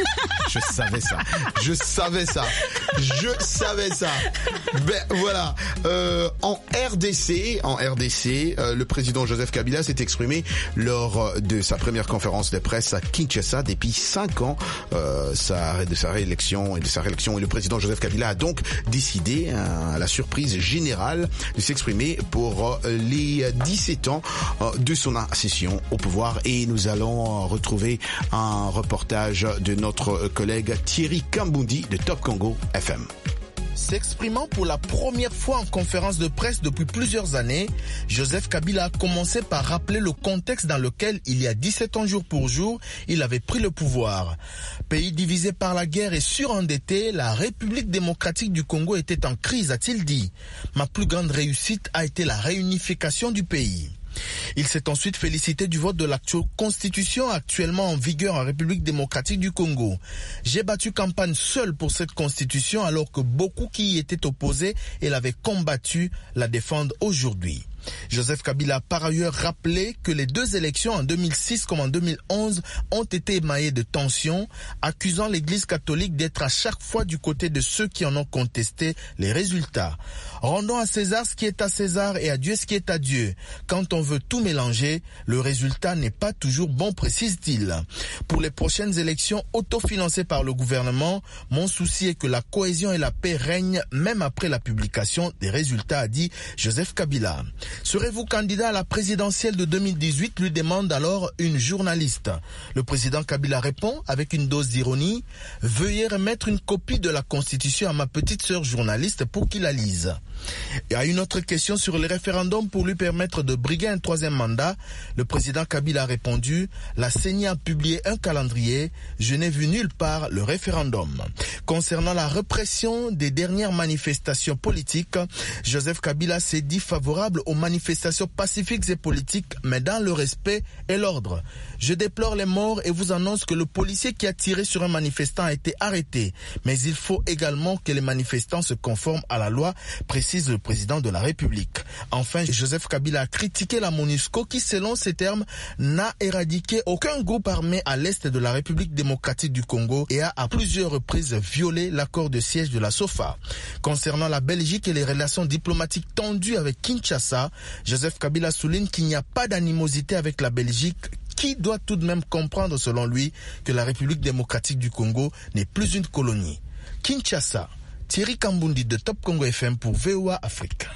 Je savais ça. Je savais ça. Je savais ça. Ben voilà. Euh, en R D C, en R D C, euh, le président Joseph Kabila s'est exprimé lors de sa première conférence de presse à Kinshasa depuis cinq ans euh, sa, de sa réélection et de sa réélection. Et le président Joseph Kabila a donc décidé, à la surprise générale, de s'exprimer pour euh, les dix-sept ans euh, de son accession au pouvoir. Et nous Nous allons retrouver un reportage de notre collègue Thierry Kambundi de Top Congo F M. S'exprimant pour la première fois en conférence de presse depuis plusieurs années, Joseph Kabila a commencé par rappeler le contexte dans lequel, il y a dix-sept ans jour pour jour, il avait pris le pouvoir. Pays divisé par la guerre et surendetté, la République démocratique du Congo était en crise, a-t-il dit. Ma plus grande réussite a été la réunification du pays. Il s'est ensuite félicité du vote de la constitution actuellement en vigueur en République démocratique du Congo. J'ai battu campagne seul pour cette constitution alors que beaucoup qui y étaient opposés et l'avaient combattu la défendent aujourd'hui. Joseph Kabila a par ailleurs rappelé que les deux élections en deux mille six comme en deux mille onze ont été émaillées de tensions, accusant l'Église catholique d'être à chaque fois du côté de ceux qui en ont contesté les résultats. Rendons à César ce qui est à César et à Dieu ce qui est à Dieu. Quand on veut tout mélanger, le résultat n'est pas toujours bon, précise-t-il. Pour les prochaines élections autofinancées par le gouvernement, mon souci est que la cohésion et la paix règnent même après la publication des résultats, a dit Joseph Kabila. Serez-vous candidat à la présidentielle de deux mille dix-huit, lui demande alors une journaliste. Le président Kabila répond avec une dose d'ironie, veuillez remettre une copie de la Constitution à ma petite sœur journaliste pour qu'il la lise. Et à une autre question sur le référendum pour lui permettre de briguer un troisième mandat, le président Kabila a répondu, la C E N I a publié un calendrier, je n'ai vu nulle part le référendum. Concernant la répression des dernières manifestations politiques, Joseph Kabila s'est dit favorable aux manifestations pacifiques et politiques, mais dans le respect et l'ordre. Je déplore les morts et vous annonce que le policier qui a tiré sur un manifestant a été arrêté. Mais il faut également que les manifestants se conforment à la loi, précise le président de la République. Enfin, Joseph Kabila a critiqué la MONUSCO qui, selon ses termes, n'a éradiqué aucun groupe armé à l'est de la République démocratique du Congo et a à plusieurs reprises violé l'accord de siège de la SOFA. Concernant la Belgique et les relations diplomatiques tendues avec Kinshasa, Joseph Kabila souligne qu'il n'y a pas d'animosité avec la Belgique, qui doit tout de même comprendre, selon lui, que la République démocratique du Congo n'est plus une colonie. Kinshasa, Thierry Kambundi de Top Congo F M pour V O A Afrique.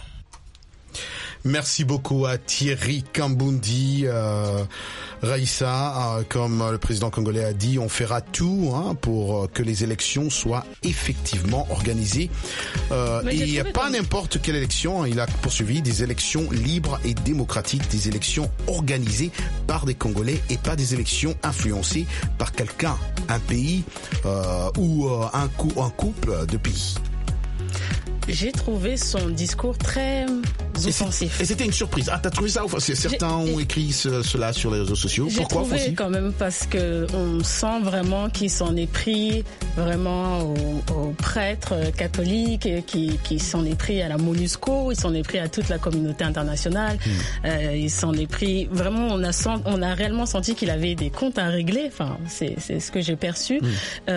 Merci beaucoup à Thierry Kambundi. Euh, Raïssa, euh, comme le président congolais a dit, on fera tout hein, pour euh, que les élections soient effectivement organisées. Euh, et pas comme... n'importe quelle élection, il a poursuivi des élections libres et démocratiques, des élections organisées par des Congolais et pas des élections influencées par quelqu'un, un pays euh, ou euh, un, cou- un couple de pays. j'ai trouvé son discours très offensif. Et c'était une surprise. Ah, t'as trouvé ça offensif? Certains j'ai, ont écrit ce, cela sur les réseaux sociaux. J'ai Pourquoi trouvé offensif? Quand même parce que on sent vraiment qu'il s'en est pris vraiment aux, aux prêtres catholiques, qui, qui s'en est pris à la MONUSCO, il s'en est pris à toute la communauté internationale. Mmh. Euh, il s'en est pris. Vraiment, on a sent, on a réellement senti qu'il avait des comptes à régler. Enfin, c'est, c'est ce que j'ai perçu. Mmh.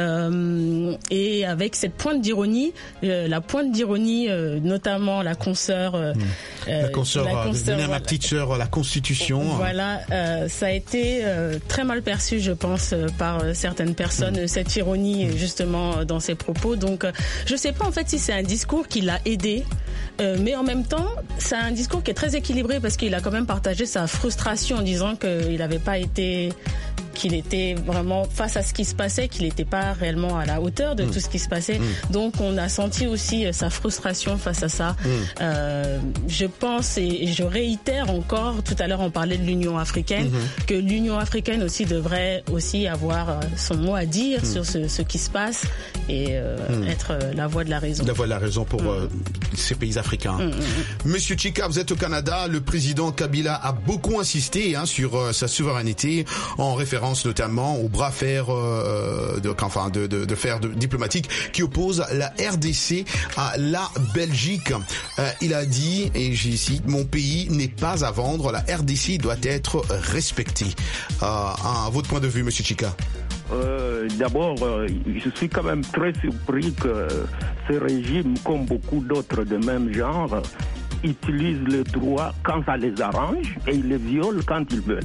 Euh, et avec cette pointe d'ironie, euh, la pointe d'ironie, euh, notamment la consoeur, euh, mmh. la consoeur, la consoeur, euh, ma petite sœur, la Constitution. Voilà, euh, ça a été euh, très mal perçu, je pense, euh, par euh, certaines personnes. Mmh. Cette ironie, justement, euh, dans ses propos. Donc, euh, je sais pas en fait si c'est un discours qui l'a aidé. Euh, mais en même temps, c'est un discours qui est très équilibré parce qu'il a quand même partagé sa frustration en disant qu'il n'avait pas été, qu'il était vraiment face à ce qui se passait, qu'il n'était pas réellement à la hauteur de mmh. tout ce qui se passait. Mmh. Donc on a senti aussi sa frustration face à ça. Mmh. Euh, je pense et je réitère encore, tout à l'heure on parlait de l'Union africaine, mmh. que l'Union africaine aussi devrait aussi avoir son mot à dire mmh. sur ce, ce qui se passe et euh, mmh. être la voix de la raison. La voix de la raison pour mmh. euh, ces pays africains. Mmh. Monsieur Chika, vous êtes au Canada. Le président Kabila a beaucoup insisté hein, sur euh, sa souveraineté en référence notamment au bras fer euh, de, enfin, de, de, de fer de, diplomatique qui oppose la R D C à la Belgique. Euh, il a dit, et j'y cite, mon pays n'est pas à vendre, la R D C doit être respectée. Euh, à votre point de vue, monsieur Chika? Euh, d'abord, euh, je suis quand même très surpris que ce régime, comme beaucoup d'autres de même genre, utilisent le droit quand ça les arrange et ils le violent quand ils veulent.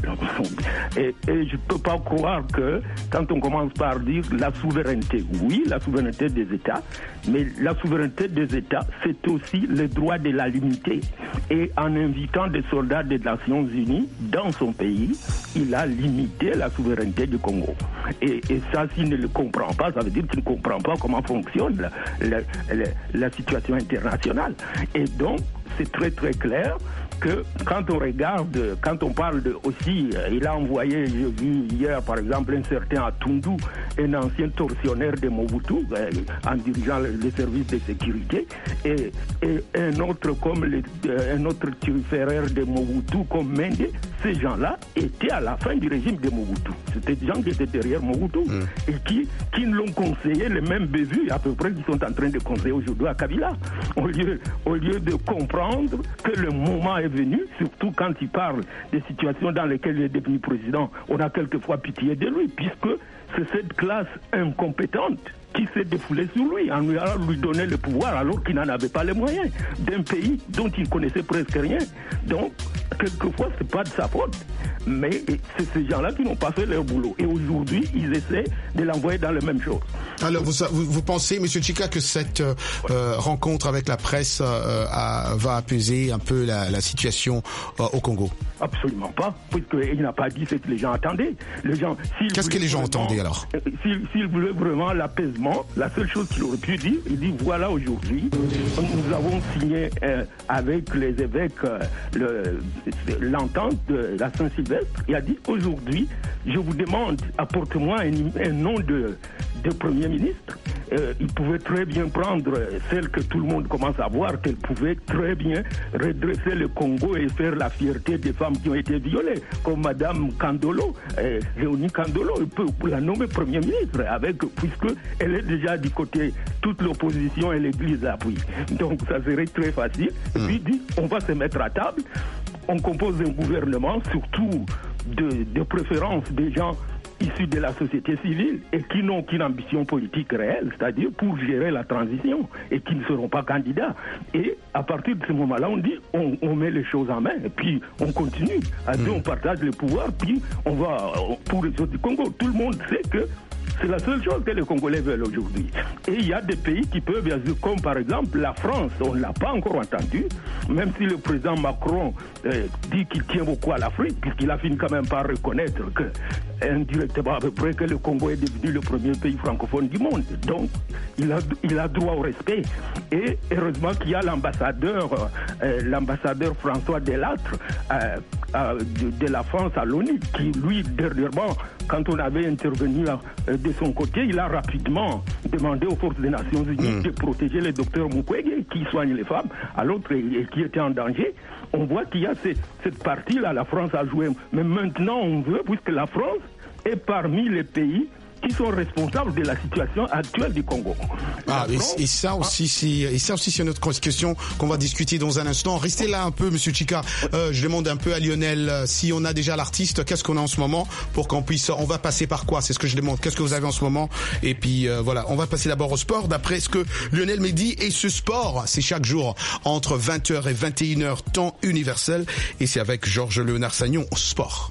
Et, et je ne peux pas croire que quand on commence par dire la souveraineté, oui, la souveraineté des États, mais la souveraineté des États, c'est aussi le droit de la limiter. Et en invitant des soldats des Nations Unies dans son pays, il a limité la souveraineté du Congo. Et, et ça, s'il ne le comprend pas, ça veut dire qu'il ne comprend pas comment fonctionne la, la, la, la situation internationale. Et donc, c'est très très clair que quand on regarde, quand on parle de aussi, il a envoyé, j'ai vu hier par exemple un certain Atundu, un ancien tortionnaire de Mobutu, en dirigeant les services de sécurité, et, et un autre comme le, un autre turiféraire de Mobutu comme Mende. Ces gens-là étaient à la fin du régime de Mobutu. C'était des gens qui étaient derrière Mobutu mmh. et qui, qui l'ont conseillé, les mêmes bévues à peu près qui sont en train de conseiller aujourd'hui à Kabila. Au lieu, au lieu de comprendre que le moment est venu, surtout quand il parle des situations dans lesquelles il est devenu président, on a quelquefois pitié de lui, puisque c'est cette classe incompétente qui s'est défoulée sur lui, en lui, en lui donnant le pouvoir alors qu'il n'en avait pas les moyens, d'un pays dont il connaissait presque rien. Donc, quelquefois, c'est pas de sa faute. Mais c'est ces gens-là qui n'ont pas fait leur boulot. Et aujourd'hui, ils essaient de l'envoyer dans la même chose. Alors, vous, vous, vous pensez, monsieur Chika, que cette euh, rencontre avec la presse euh, a, va apaiser un peu la, la situation euh, au Congo? Absolument pas, puisqu'il n'a pas dit ce que les gens attendaient. Les gens, Qu'est-ce que les gens vraiment, attendaient alors? S'il, s'il voulait vraiment l'apaisement, la seule chose qu'il aurait pu dire, il dit voilà, aujourd'hui, nous avons signé euh, avec les évêques euh, le, l'entente de la Saint-Sylvestre. Il a dit aujourd'hui, je vous demande, apportez-moi un, un nom de, de Premier ministre. Euh, il pouvait très bien prendre celle que tout le monde commence à voir, qu'elle pouvait très bien redresser le Congo et faire la fierté des femmes qui ont été violées, comme Madame Kandolo, euh, Léonie Kandolo. Il peut la nommer Premier ministre, avec, puisque elle est déjà du côté, toute l'opposition et l'Église l'appuie. Donc ça serait très facile. Et puis il dit, on va se mettre à table, on compose un gouvernement, surtout de, de préférence des gens issus de la société civile et qui n'ont qu'une ambition politique réelle, c'est-à-dire pour gérer la transition et qui ne seront pas candidats. Et à partir de ce moment-là, on dit, on, on met les choses en main et puis on continue. À deux, on partage le pouvoir, puis on va pour les autres du Congo. Tout le monde sait que c'est la seule chose que les Congolais veulent aujourd'hui. Et il y a des pays qui peuvent, bien sûr, comme par exemple la France, on ne l'a pas encore entendu, même si le président Macron euh, dit qu'il tient beaucoup à l'Afrique, puisqu'il a fini quand même par reconnaître que, indirectement à peu près, que le Congo est devenu le premier pays francophone du monde. Donc, il a, il a droit au respect. Et heureusement qu'il y a l'ambassadeur, euh, l'ambassadeur François Delattre euh, euh, de, de la France à l'ONU, qui, lui, dernièrement, quand on avait intervenu de son côté, il a rapidement demandé aux forces des Nations Unies mmh. de protéger le docteur Mukwege qui soigne les femmes, à l'autre et qui était en danger. On voit qu'il y a ces, cette partie-là, la France a joué. Mais maintenant, on veut, puisque la France est parmi les pays qui sont responsables de la situation actuelle du Congo. Ah, et, et ça aussi, c'est, et ça aussi, c'est notre question qu'on va discuter dans un instant. Restez là un peu, Monsieur Chika. Euh, je demande un peu à Lionel euh, si on a déjà l'artiste, qu'est-ce qu'on a en ce moment pour qu'on puisse. On va passer par quoi? C'est ce que je demande. Qu'est-ce que vous avez en ce moment? Et puis euh, voilà, on va passer d'abord au sport. D'après ce que Lionel m'a dit, et ce sport, c'est chaque jour entre vingt heures et vingt et une heures temps universel. Et c'est avec Georges Léonard Sagnon, sport.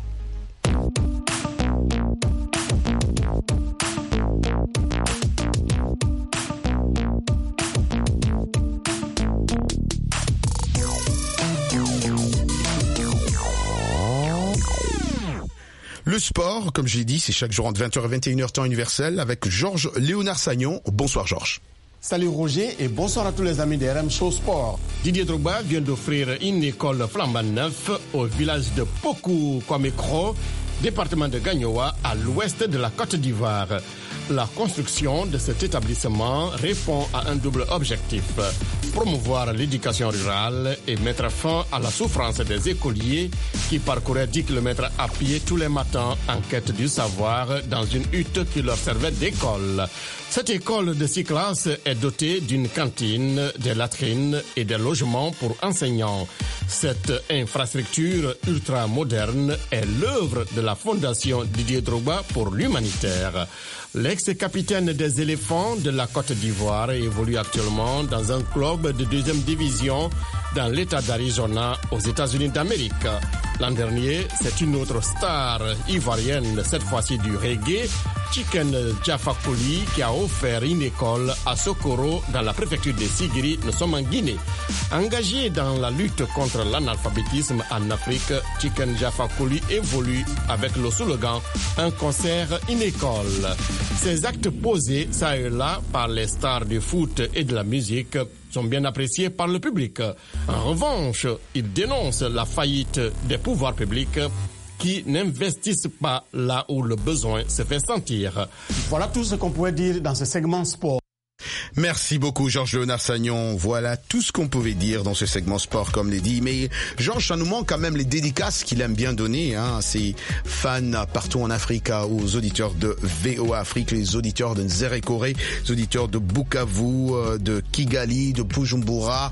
Le sport, comme j'ai dit, c'est chaque jour entre vingt heures et vingt et une heures temps universel avec Georges Léonard Sagnon. Bonsoir Georges. Salut Roger et bonsoir à tous les amis de R M Show Sport. Didier Drogba vient d'offrir une école flambant neuf au village de Pokou Kwamekro, département de Gagnoa, à l'ouest de la Côte d'Ivoire. La construction de cet établissement répond à un double objectif: promouvoir l'éducation rurale et mettre fin à la souffrance des écoliers qui parcouraient dix kilomètres à pied tous les matins en quête du savoir dans une hutte qui leur servait d'école. Cette école de six classes est dotée d'une cantine, des latrines et des logements pour enseignants. Cette infrastructure ultra moderne est l'œuvre de la Fondation Didier Drogba pour l'humanitaire. L'ex-capitaine des éléphants de la Côte d'Ivoire évolue actuellement dans un club de deuxième division dans l'État d'Arizona aux États-Unis d'Amérique. L'an dernier, c'est une autre star ivoirienne, cette fois-ci du reggae, Chicken Jaffa Koli, qui a offert une école à Sokoro dans la préfecture de Sigiri. Nous sommes en Guinée. Engagé dans la lutte contre l'analphabétisme en Afrique, Chicken Jaffa Koli évolue avec le slogan « Un concert, une école ». Ces actes posés, ça et là, par les stars du foot et de la musique, sont bien appréciés par le public. En revanche, il dénonce la faillite des pouvoirs publics qui n'investissent pas là où le besoin se fait sentir. Voilà tout ce qu'on pouvait dire dans ce segment sport. Merci beaucoup Georges Léonard Sagnon. Voilà tout ce qu'on pouvait dire dans ce segment sport, comme l'a dit. Mais Georges, ça nous manque quand même les dédicaces qu'il aime bien donner hein, à ses fans partout en Afrique, aux auditeurs de V O A Afrique, les auditeurs de Nzerekore, les auditeurs de Bukavu, de Kigali, de Bujumbura,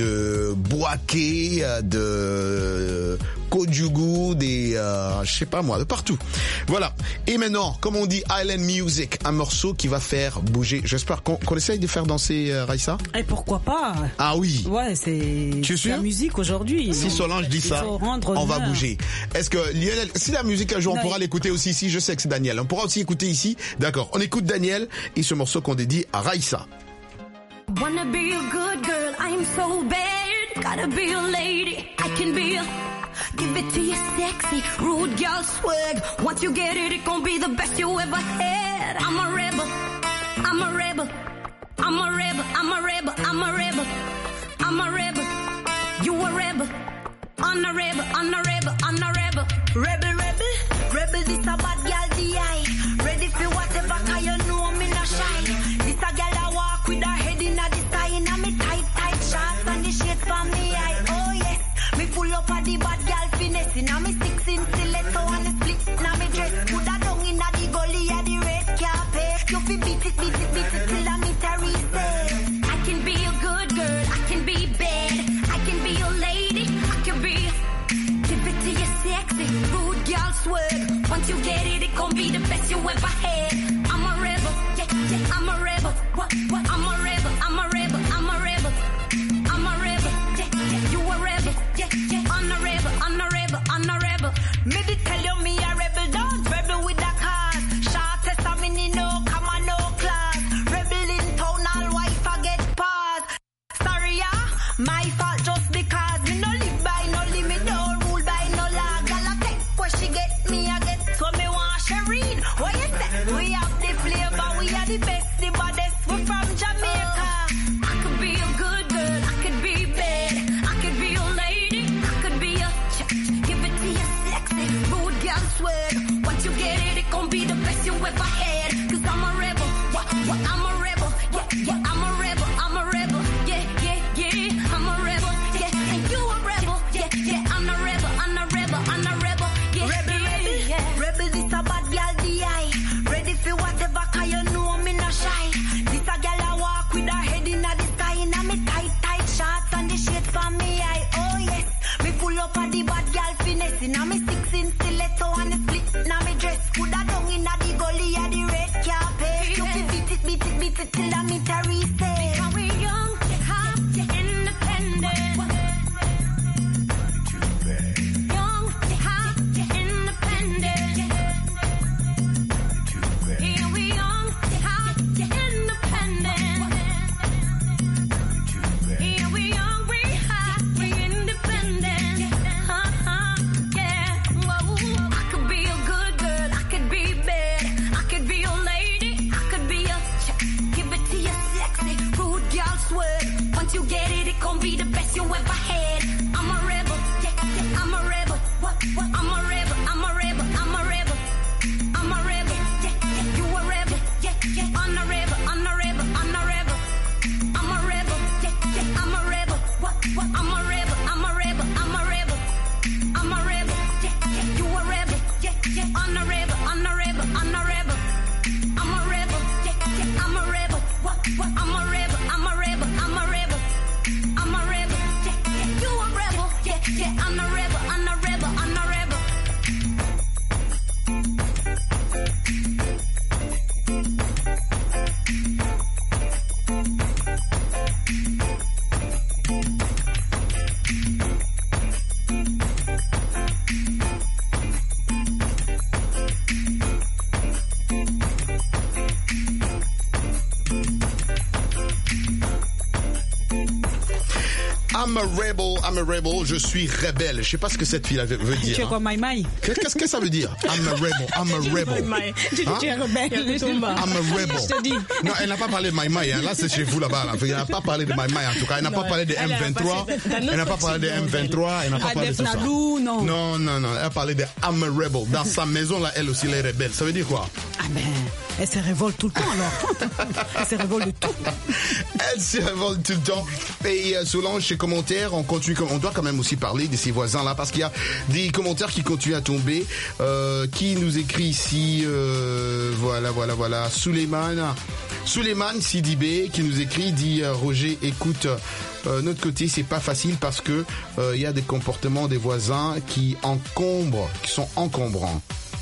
de Bouaké, de Kodjougou, des, euh, je sais pas moi, de partout. Voilà. Et maintenant, comme on dit, Island Music, un morceau qui va faire bouger. J'espère qu'on, qu'on essaye de faire danser euh, Raïssa. Et pourquoi pas? Ah oui. Ouais, c'est, c'est la musique aujourd'hui. Si Solange dit ça, on va bouger. Est-ce que Lionel, si la musique un jour on pourra l'écouter aussi ici, je sais que c'est Daniel. On pourra aussi écouter ici. D'accord. On écoute Daniel et ce morceau qu'on dédie à Raïssa. Wanna be a good girl, I'm so bad. Gotta be a lady, I can be a. Give it to you sexy, rude girl swag. Once you get it, it gon' be the best you ever had. I'm a rebel, I'm a rebel, I'm a rebel, I'm a rebel, I'm a rebel, I'm a rebel. You a rebel, I'm a rebel, I'm a rebel, I'm a rebel. Rebel, rebel, rebel, this a bad girl D I. Ready for whatever, cause you know me not shy. This a girl I walk with her head in a the sky. In a me tight, tight shorts and the shades from me eye. Oh yes. Me full up of the bad girl finesse. Inna me six in stiletto and the split inna me dress. Put her down inna the gully of the red carpet. You fi beat it, beat it, beat it till I meet a reset. I can be a good girl, I can be bad, I can be a lady, I can be. Give it to you sexy, rude girl swag. Once you get it, it gon' be the best you ever had. I'm a rebel, yeah, yeah, I'm a rebel. What, what? I'm a rebel, I'm a rebel, I'm a rebel. I'm a rebel, yeah, yeah, you a rebel. Yeah, yeah, I'm a rebel, I'm a rebel, I'm a rebel. Paramilitary say, because we young, hot, independent. Young, hot, independent. Yeah, we young, hot, independent. Yeah, we young, we hot, we independent. Uh-huh, yeah, whoa. I could be a good girl, I could be bad, I could be a lady, I could be a ch- give it to you sexy, rude girl sweat. Once you get it, it gon' be the best you ever had. I'm a rebel, yeah, yeah, I'm a rebel. What, what? I'm a rebel, I'm a rebel, I'm a rebel. I'm a rebel, yeah, yeah, you a rebel, yeah, yeah, I'm a rebel, I'm a rebel, I'm a rebel. I'm a rebel, yeah, yeah, I'm a rebel. What, what? I'm a rebel, I'm a rebel, I'm a rebel. I'm a rebel, yeah, yeah, you a rebel, yeah, yeah, I'm a rebel, I'm a rebel, I'm a rebel. I'm a rebel, yeah, yeah, I'm a rebel. What, what? I'm a rebel, I'm a rebel, I'm a rebel. I'm a rebel, yeah, yeah, you a rebel, yeah, yeah, I'm a rebel, I'm a rebel, I'm a rebel. I'm a rebel, I'm a rebel, je suis rebelle. Je sais pas ce que cette fille veut dire. Tu es quoi, Mai Mai? Qu'est-ce que ça veut dire? I'm a rebel, I'm a rebel. Hein? Tu es rebelle. I'm a rebel. Je te dis. Non, elle n'a pas parlé de Mai Mai. Hein. Là, c'est chez vous là-bas. Là. Elle n'a pas parlé de Mai Mai en tout cas. Elle n'a pas parlé de M vingt-trois. Elle n'a pas parlé de M vingt-trois. Elle n'a pas parlé de tout ça. Non. Non, non, non. Elle a parlé de I'm a rebel. Dans sa maison, là, elle aussi, elle est rebelle. Ça veut dire quoi? Ah ben, elle se révolte tout le temps alors. Elle se révolte de tout. Elle se révolte tout le temps. Et euh, Solange, ses commentaires, on continue, on doit quand même aussi parler de ses voisins là, parce qu'il y a des commentaires qui continuent à tomber. Euh, qui nous écrit ici, euh, voilà, voilà, voilà, Suleiman, Suleiman Sidibé, qui nous écrit, dit euh, Roger, écoute, euh, notre côté, c'est pas facile parce que il euh, y a des comportements des voisins qui encombrent, qui sont encombrants.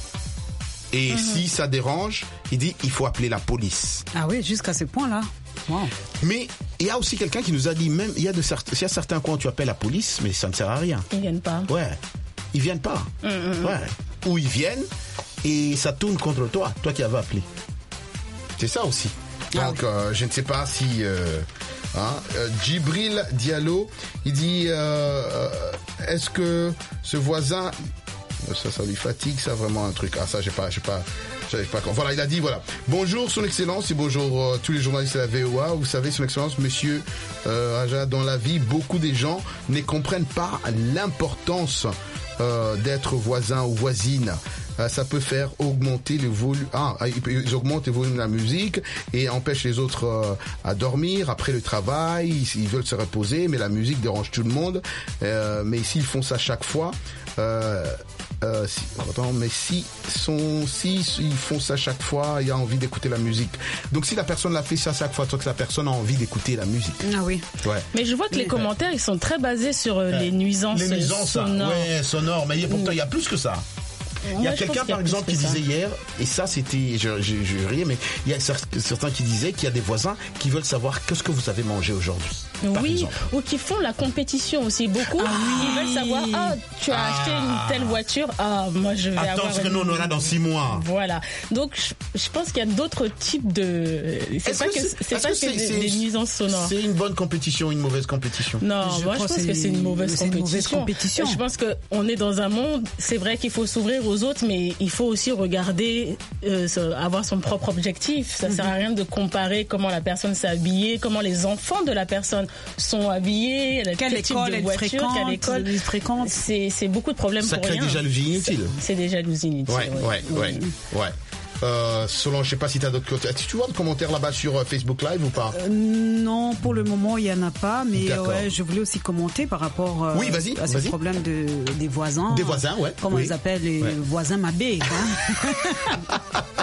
Et mmh. si ça dérange, il dit, il faut appeler la police. Ah oui, jusqu'à ce point-là. Wow. Mais il y a aussi quelqu'un qui nous a dit, même, il y a de certains, il y a certains coins où tu appelles la police, mais ça ne sert à rien. Ils viennent pas. Ouais. Ils viennent pas. Mmh, mmh. Ouais. Ou ils viennent et ça tourne contre toi, toi qui avais appelé. C'est ça aussi. Donc, ah oui. euh, je ne sais pas si, euh, hein, euh, Djibril Diallo, il dit, euh, est-ce que ce voisin, ça, ça lui fatigue, ça vraiment un truc. Ah, ça, j'ai pas, j'ai pas, j'ai pas. Voilà, il a dit, voilà. Bonjour, Son Excellence, et bonjour euh, tous les journalistes de la V O A. Vous savez, Son Excellence, Monsieur euh, Raja, dans la vie, beaucoup des gens ne comprennent pas l'importance euh, d'être voisin ou voisine. Euh, ça peut faire augmenter le volume. Ah, ils augmentent le volume de la musique et empêchent les autres euh, à dormir après le travail. Ils, ils veulent se reposer, mais la musique dérange tout le monde. Euh, mais s'ils font ça chaque fois. Euh, Euh, si, attends, mais si, sont, si ils font ça chaque fois, il y a envie d'écouter la musique. Donc si la personne l'a fait ça chaque fois, toi que la personne a envie d'écouter la musique. Ah oui. Ouais. Mais je vois que les commentaires, ils sont très basés sur euh, les nuisances, les nuisances sonores. Ouais, sonores. Mais pourtant, il y a plus que ça. Il y a Moi, quelqu'un, par exemple, qui disait hier, et ça, c'était, je, je, je riais, mais il y a certains qui disaient qu'il y a des voisins qui veulent savoir qu'est-ce que vous avez mangé aujourd'hui. Oui, exemple. ou qui font la compétition aussi. Beaucoup, ah oui. ils veulent savoir, ah, tu as ah. acheté une telle voiture, ah, moi je vais Attends, avoir... Attends, parce que nous, on aura dans six mois. Voilà. Donc, je, je pense qu'il y a d'autres types de... C'est pas que, que c'est pas que, que des, des nuisances sonores. C'est une bonne compétition, une mauvaise compétition? Non, je moi je pense que c'est une mauvaise compétition. Une mauvaise compétition. Je pense qu'on est dans un monde, c'est vrai qu'il faut s'ouvrir aux autres, mais il faut aussi regarder, euh, avoir son propre objectif. Ça mm-hmm. sert à rien de comparer comment la personne s'est habillée, comment les enfants de la personne sont habillés, quelle école elle voiture, fréquente, quelle école elle fréquente. C'est, c'est beaucoup de problèmes ça pour rien. Ça crée des jalousies inutiles. C'est des jalousies inutiles. Ouais, ouais, ouais, ouais. ouais. Euh, Solange, je sais pas si tu as d'autres commentaires. Tu vois des commentaires là-bas sur Facebook Live ou pas? euh, Non, pour le moment, il n'y en a pas. Mais ouais, je voulais aussi commenter par rapport euh, oui, vas-y, à ce vas-y. problème de, des voisins. Des voisins, ouais. Comment oui. ils appellent les ouais. voisins mabés. Hein.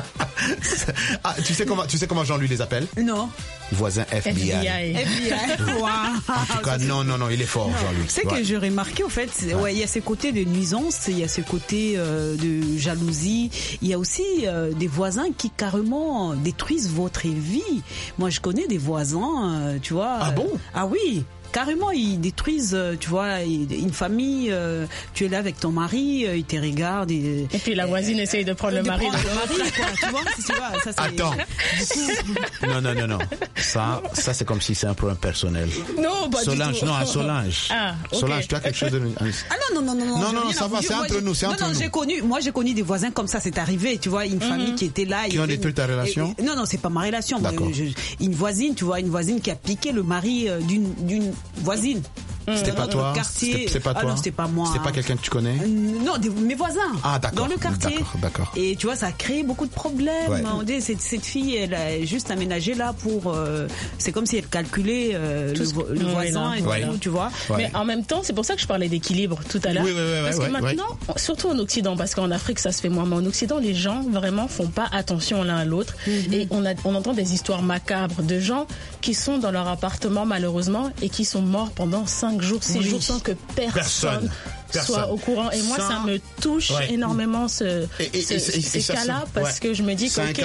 Ah, tu sais comment, tu sais comment Jean-Louis les appelle? Non. Voisin F B I. F B I. F B I. Wow. En tout cas, non, non, non, il est fort, Jean-Louis. C'est ouais. que j'ai remarqué, au fait, ouais. Ouais, il y a ce côté de nuisance, il y a ce côté euh, de jalousie, il y a aussi euh, des voisins qui carrément détruisent votre vie. Moi, je connais des voisins, euh, tu vois. Ah bon? Ah oui. Carrément, ils détruisent, tu vois, une famille, euh, tu es là avec ton mari, euh, ils te regardent. Et, et puis la voisine euh, essaye de prendre de le mari prendre de le mari, quoi, tu vois, tu vois ça, c'est, Attends. Coup... Non, non, non, non. Ça, ça c'est comme si c'est un problème personnel. Non, pas Solange, du tout. non, à Solange. Ah, okay. Solange, tu as quelque chose de... Ah non, non, non, non. Non, non, non, ça va, c'est entre nous, c'est entre nous. Non, non, j'ai connu, moi j'ai connu des voisins comme ça, c'est arrivé, tu vois, une mm-hmm. famille qui était là. Qui ont détruit ta relation? et, et, Non, non, c'est pas ma relation. Moi, je, une voisine, tu vois, une voisine qui a piqué le mari euh, d'une, d'une voisine. C'était pas toi? Quartier. C'est pas toi? Ah non, c'était pas moi. C'était pas quelqu'un que tu connais? Non, des, mes voisins. Ah, d'accord. Dans le quartier. D'accord, d'accord. Et tu vois, ça a créé beaucoup de problèmes. Ouais. On dit, cette, cette fille, elle a juste aménagé là pour. Euh, c'est comme si elle calculait euh, le, vo- le voisin et ouais. tout, tu vois. Ouais. Mais en même temps, c'est pour ça que je parlais d'équilibre tout à l'heure. Oui, oui, oui, parce oui, que oui, maintenant, oui. surtout en Occident, parce qu'en Afrique, ça se fait moins, mais en Occident, les gens vraiment font pas attention l'un à l'autre. Mm-hmm. Et on, a, on entend des histoires macabres de gens qui sont dans leur appartement, malheureusement, et qui sont morts pendant cinq jours, six oui. jours sans que personne. Personne. Personne. Soit au courant. Et moi, ça, ça me touche ouais. énormément ce, et, et, ce, et, et, ces et cas-là se... parce ouais. que je me dis qu'il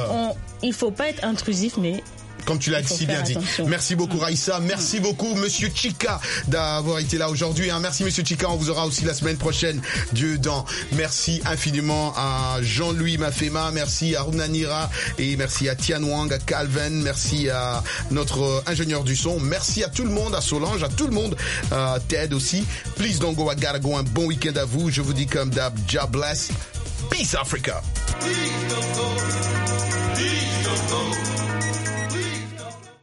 ne faut pas être intrusif, mais comme tu l'as si bien dit. Attention. Merci beaucoup mmh. Raïssa, merci mmh. beaucoup Monsieur Chika d'avoir été là aujourd'hui. Hein. Merci Monsieur Chika, on vous aura aussi la semaine prochaine. Dieu dans. Merci infiniment à Jean-Louis Mafema, merci à Runanira et merci à Tian Wang, à Calvin, merci à notre ingénieur du son, merci à tout le monde, à Solange, à tout le monde, à Ted aussi. Please don't go, I gotta go. Un bon week-end à vous. Je vous dis comme d'hab, God bless. Peace Africa. Please don't go.